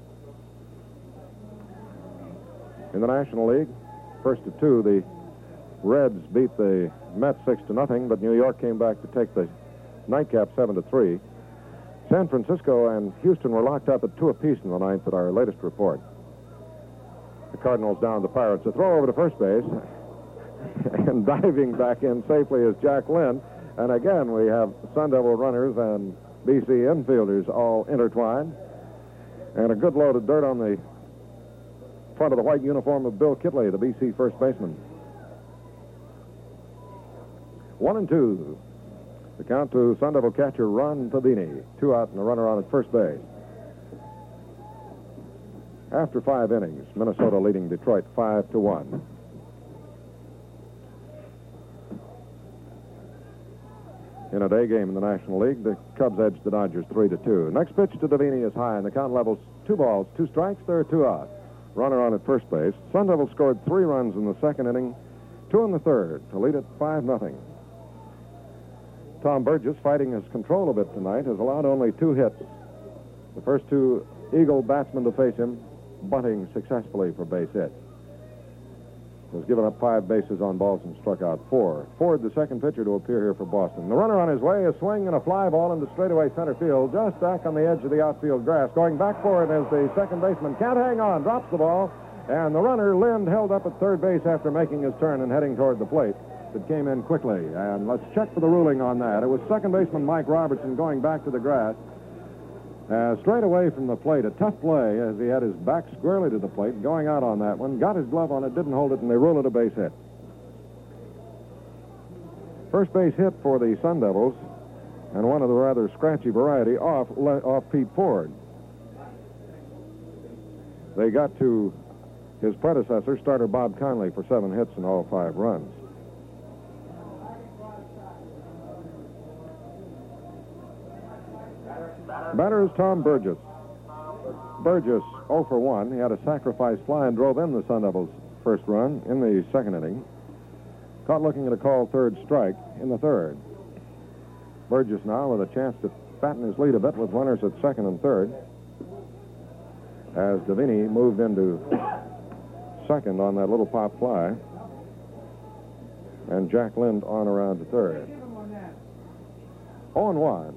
In the National League, 1-2, the Reds beat the Mets 6-0, but New York came back to take the nightcap 7-3. San Francisco and Houston were locked up at 2 apiece in the ninth at our latest report. The Cardinals down the Pirates. A throw over to first base, and diving back in safely is Jack Lind. And again, we have Sun Devil runners and BC infielders all intertwined. And a good load of dirt on the front of the white uniform of Bill Kitley, the BC first baseman. 1-2. The count to Sun Devil catcher Ron Davini. 2 out and a runner on at first base. After 5 innings, Minnesota leading Detroit 5-1. In a day game in the National League, the Cubs edged the Dodgers 3-2. Next pitch to Davini is high, and the count levels 2 balls, 2 strikes. There are 2 out. Runner on at first base. Sun Devils scored 3 runs in the second inning, 2 in the third to lead it 5-0. Tom Burgess, fighting his control a bit tonight, has allowed only 2 hits. The first 2 Eagle batsmen to face him, bunting successfully for base hits. Has given up 5 bases on balls and struck out 4. Ford, the second pitcher to appear here for Boston. The runner on his way, a swing and a fly ball into straightaway center field, just back on the edge of the outfield grass. Going back for it as the second baseman can't hang on, drops the ball, and the runner, Lind, held up at third base after making his turn and heading toward the plate. It came in quickly, and let's check for the ruling on that. It was second baseman Mike Robertson going back to the grass. Straight away from the plate, a tough play as he had his back squarely to the plate, going out on that one, got his glove on it, didn't hold it, and they ruled it a base hit. First base hit for the Sun Devils, and one of the rather scratchy variety off Pete Ford. They got to his predecessor, starter Bob Conley, for 7 hits and all 5 runs. Batter is Tom Burgess. Burgess 0 for 1. He had a sacrifice fly and drove in the Sun Devils' first run in the second inning. Caught looking at a called third strike in the third. Burgess now with a chance to fatten his lead a bit with runners at second and third, as Davini moved into second on that little pop fly, and Jack Lind on around to third. 0-1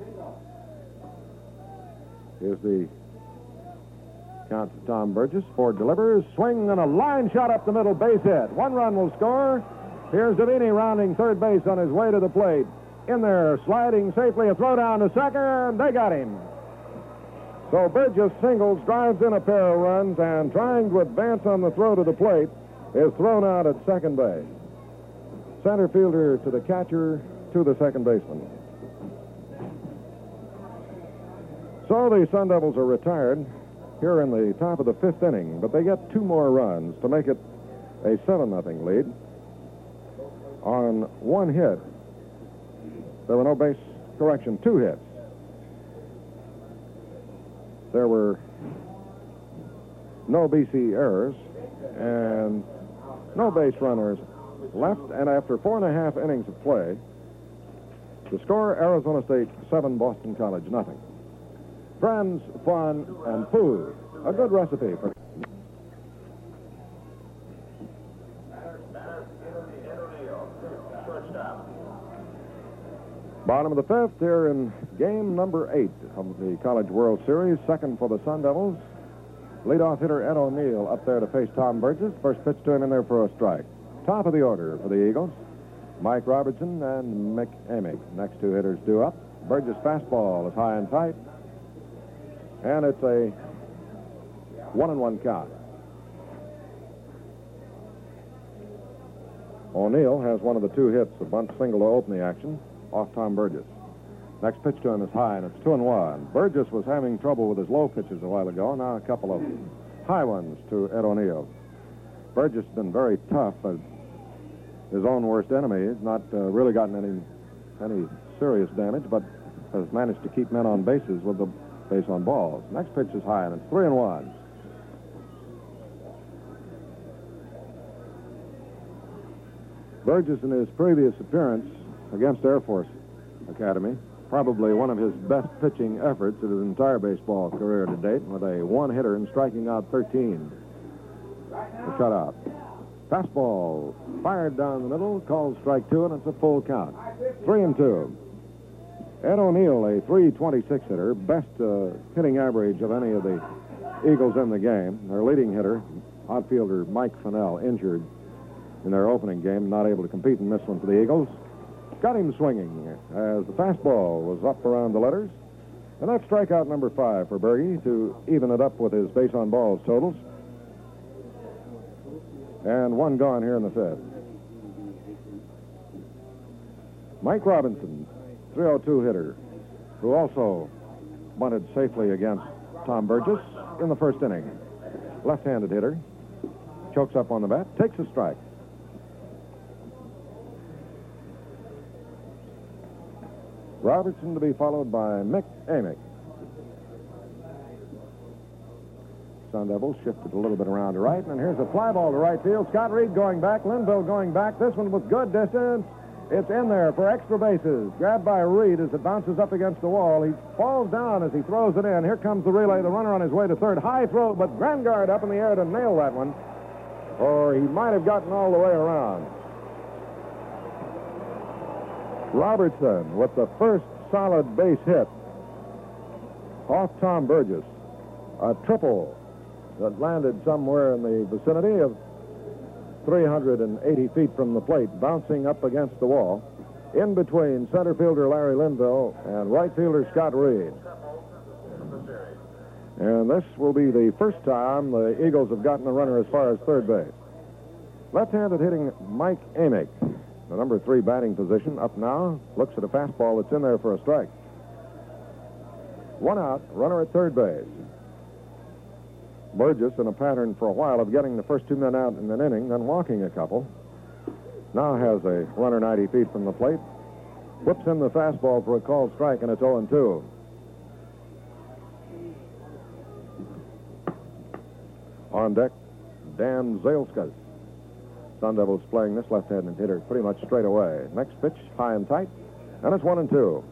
is the count to Tom Burgess. Ford delivers, swing and a line shot up the middle, base hit. 1 run will score. Here's Davini rounding third base on his way to the plate. In there, sliding safely, a throw down to second. They got him. So Burgess singles, drives in a pair of runs, and trying to advance on the throw to the plate is thrown out at second base. Center fielder to the catcher to the second baseman. So the Sun Devils are retired here in the top of the fifth inning, but they get 2 more runs to make it a 7-0 lead. On 1 hit, there were no 2 hits. There were no BC errors and no base runners left, and after 4.5 innings of play, the score, Arizona State 7, Boston College nothing. Friends, fun, and food. A good recipe for... Bottom of the fifth here in game number 8 of the College World Series. Second for the Sun Devils. Leadoff hitter Ed O'Neill up there to face Tom Burgess. First pitch to him in there for a strike. Top of the order for the Eagles, Mike Robertson and Mick Amick. Next 2 hitters due up. Burgess' fastball is high and tight, and it's a 1-1 count. O'Neill has one of the 2 hits, a bunt single to open the action, off Tom Burgess. Next pitch to him is high, and it's 2-1. Burgess was having trouble with his low pitches a while ago. Now a couple of high ones to Ed O'Neill. Burgess has been very tough, but his own worst enemy. He's not really gotten any serious damage, but has managed to keep men on bases with the base on balls. Next pitch is high, and it's 3-1. Burgess, in his previous appearance against Air Force Academy, probably one of his best pitching efforts of his entire baseball career to date, with a 1-hitter and striking out 13. A shutout. Fastball fired down the middle, called strike 2, and it's a full count. 3-2. Ed O'Neill, a .326 hitter, best hitting average of any of the Eagles in the game. Their leading hitter, outfielder Mike Fennell, injured in their opening game, not able to compete in this one for the Eagles. Got him swinging as the fastball was up around the letters. And that's strikeout number 5 for Berge to even it up with his base on balls totals. And 1 gone here in the 5th. Mike Robinson, 302 hitter, who also bunted safely against Tom Burgess in the first inning. Left-handed hitter, chokes up on the bat, takes a strike. Robertson to be followed by Mick Amick. Sun Devils shifted a little bit around to right, and here's a fly ball to right field. Scott Reed going back, Linville going back. This one with good distance. It's in there for extra bases. Grabbed by Reed as it bounces up against the wall. He falls down as he throws it in. Here comes the relay. The runner on his way to third. High throw, but Grangard up in the air to nail that one, or he might have gotten all the way around. Robertson with the first solid base hit off Tom Burgess. A triple that landed somewhere in the vicinity of 380 feet from the plate, bouncing up against the wall, in between center fielder Larry Linville and right fielder Scott Reed. And this will be the first time the Eagles have gotten a runner as far as third base. Left-handed hitting Mike Amick, the number 3 batting position, up now, looks at a fastball that's in there for a strike. 1 out, runner at third base. Burgess, in a pattern for a while of getting the first 2 men out in an inning, then walking a couple, now has a runner 90 feet from the plate, whips in the fastball for a called strike, and it's 0-2. On deck, Dan Zailskas. Sun Devils playing this left-handed hitter pretty much straight away. Next pitch, high and tight, and it's 1-2.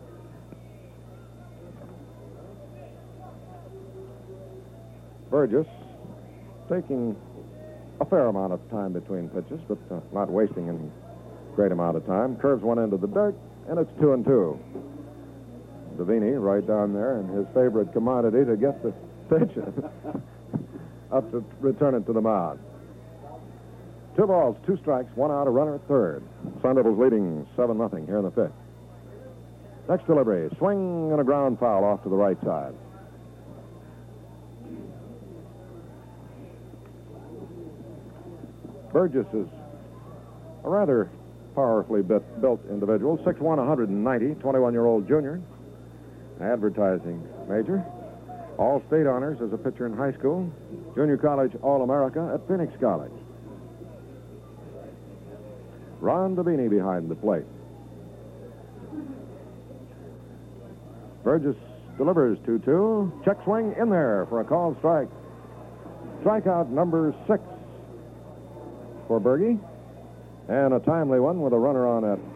Burgess taking a fair amount of time between pitches, but not wasting any great amount of time. Curves one into the dirt, and it's 2-2. Davini right down there, and his favorite commodity to get the pitch up to return it to the mound. 2 balls, 2 strikes, 1 out, a runner at third. Sun Devils leading 7-0 here in the 5th. Next delivery, swing and a ground foul off to the right side. Burgess is a rather powerfully built individual, 6'1", 190, 21-year-old junior, advertising major. All-state honors as a pitcher in high school. Junior college All-America at Phoenix College. Ron Dabini behind the plate. Burgess delivers 2-2. Check swing in there for a called strike. Strikeout number 6 for Berge. And a timely one with a runner on at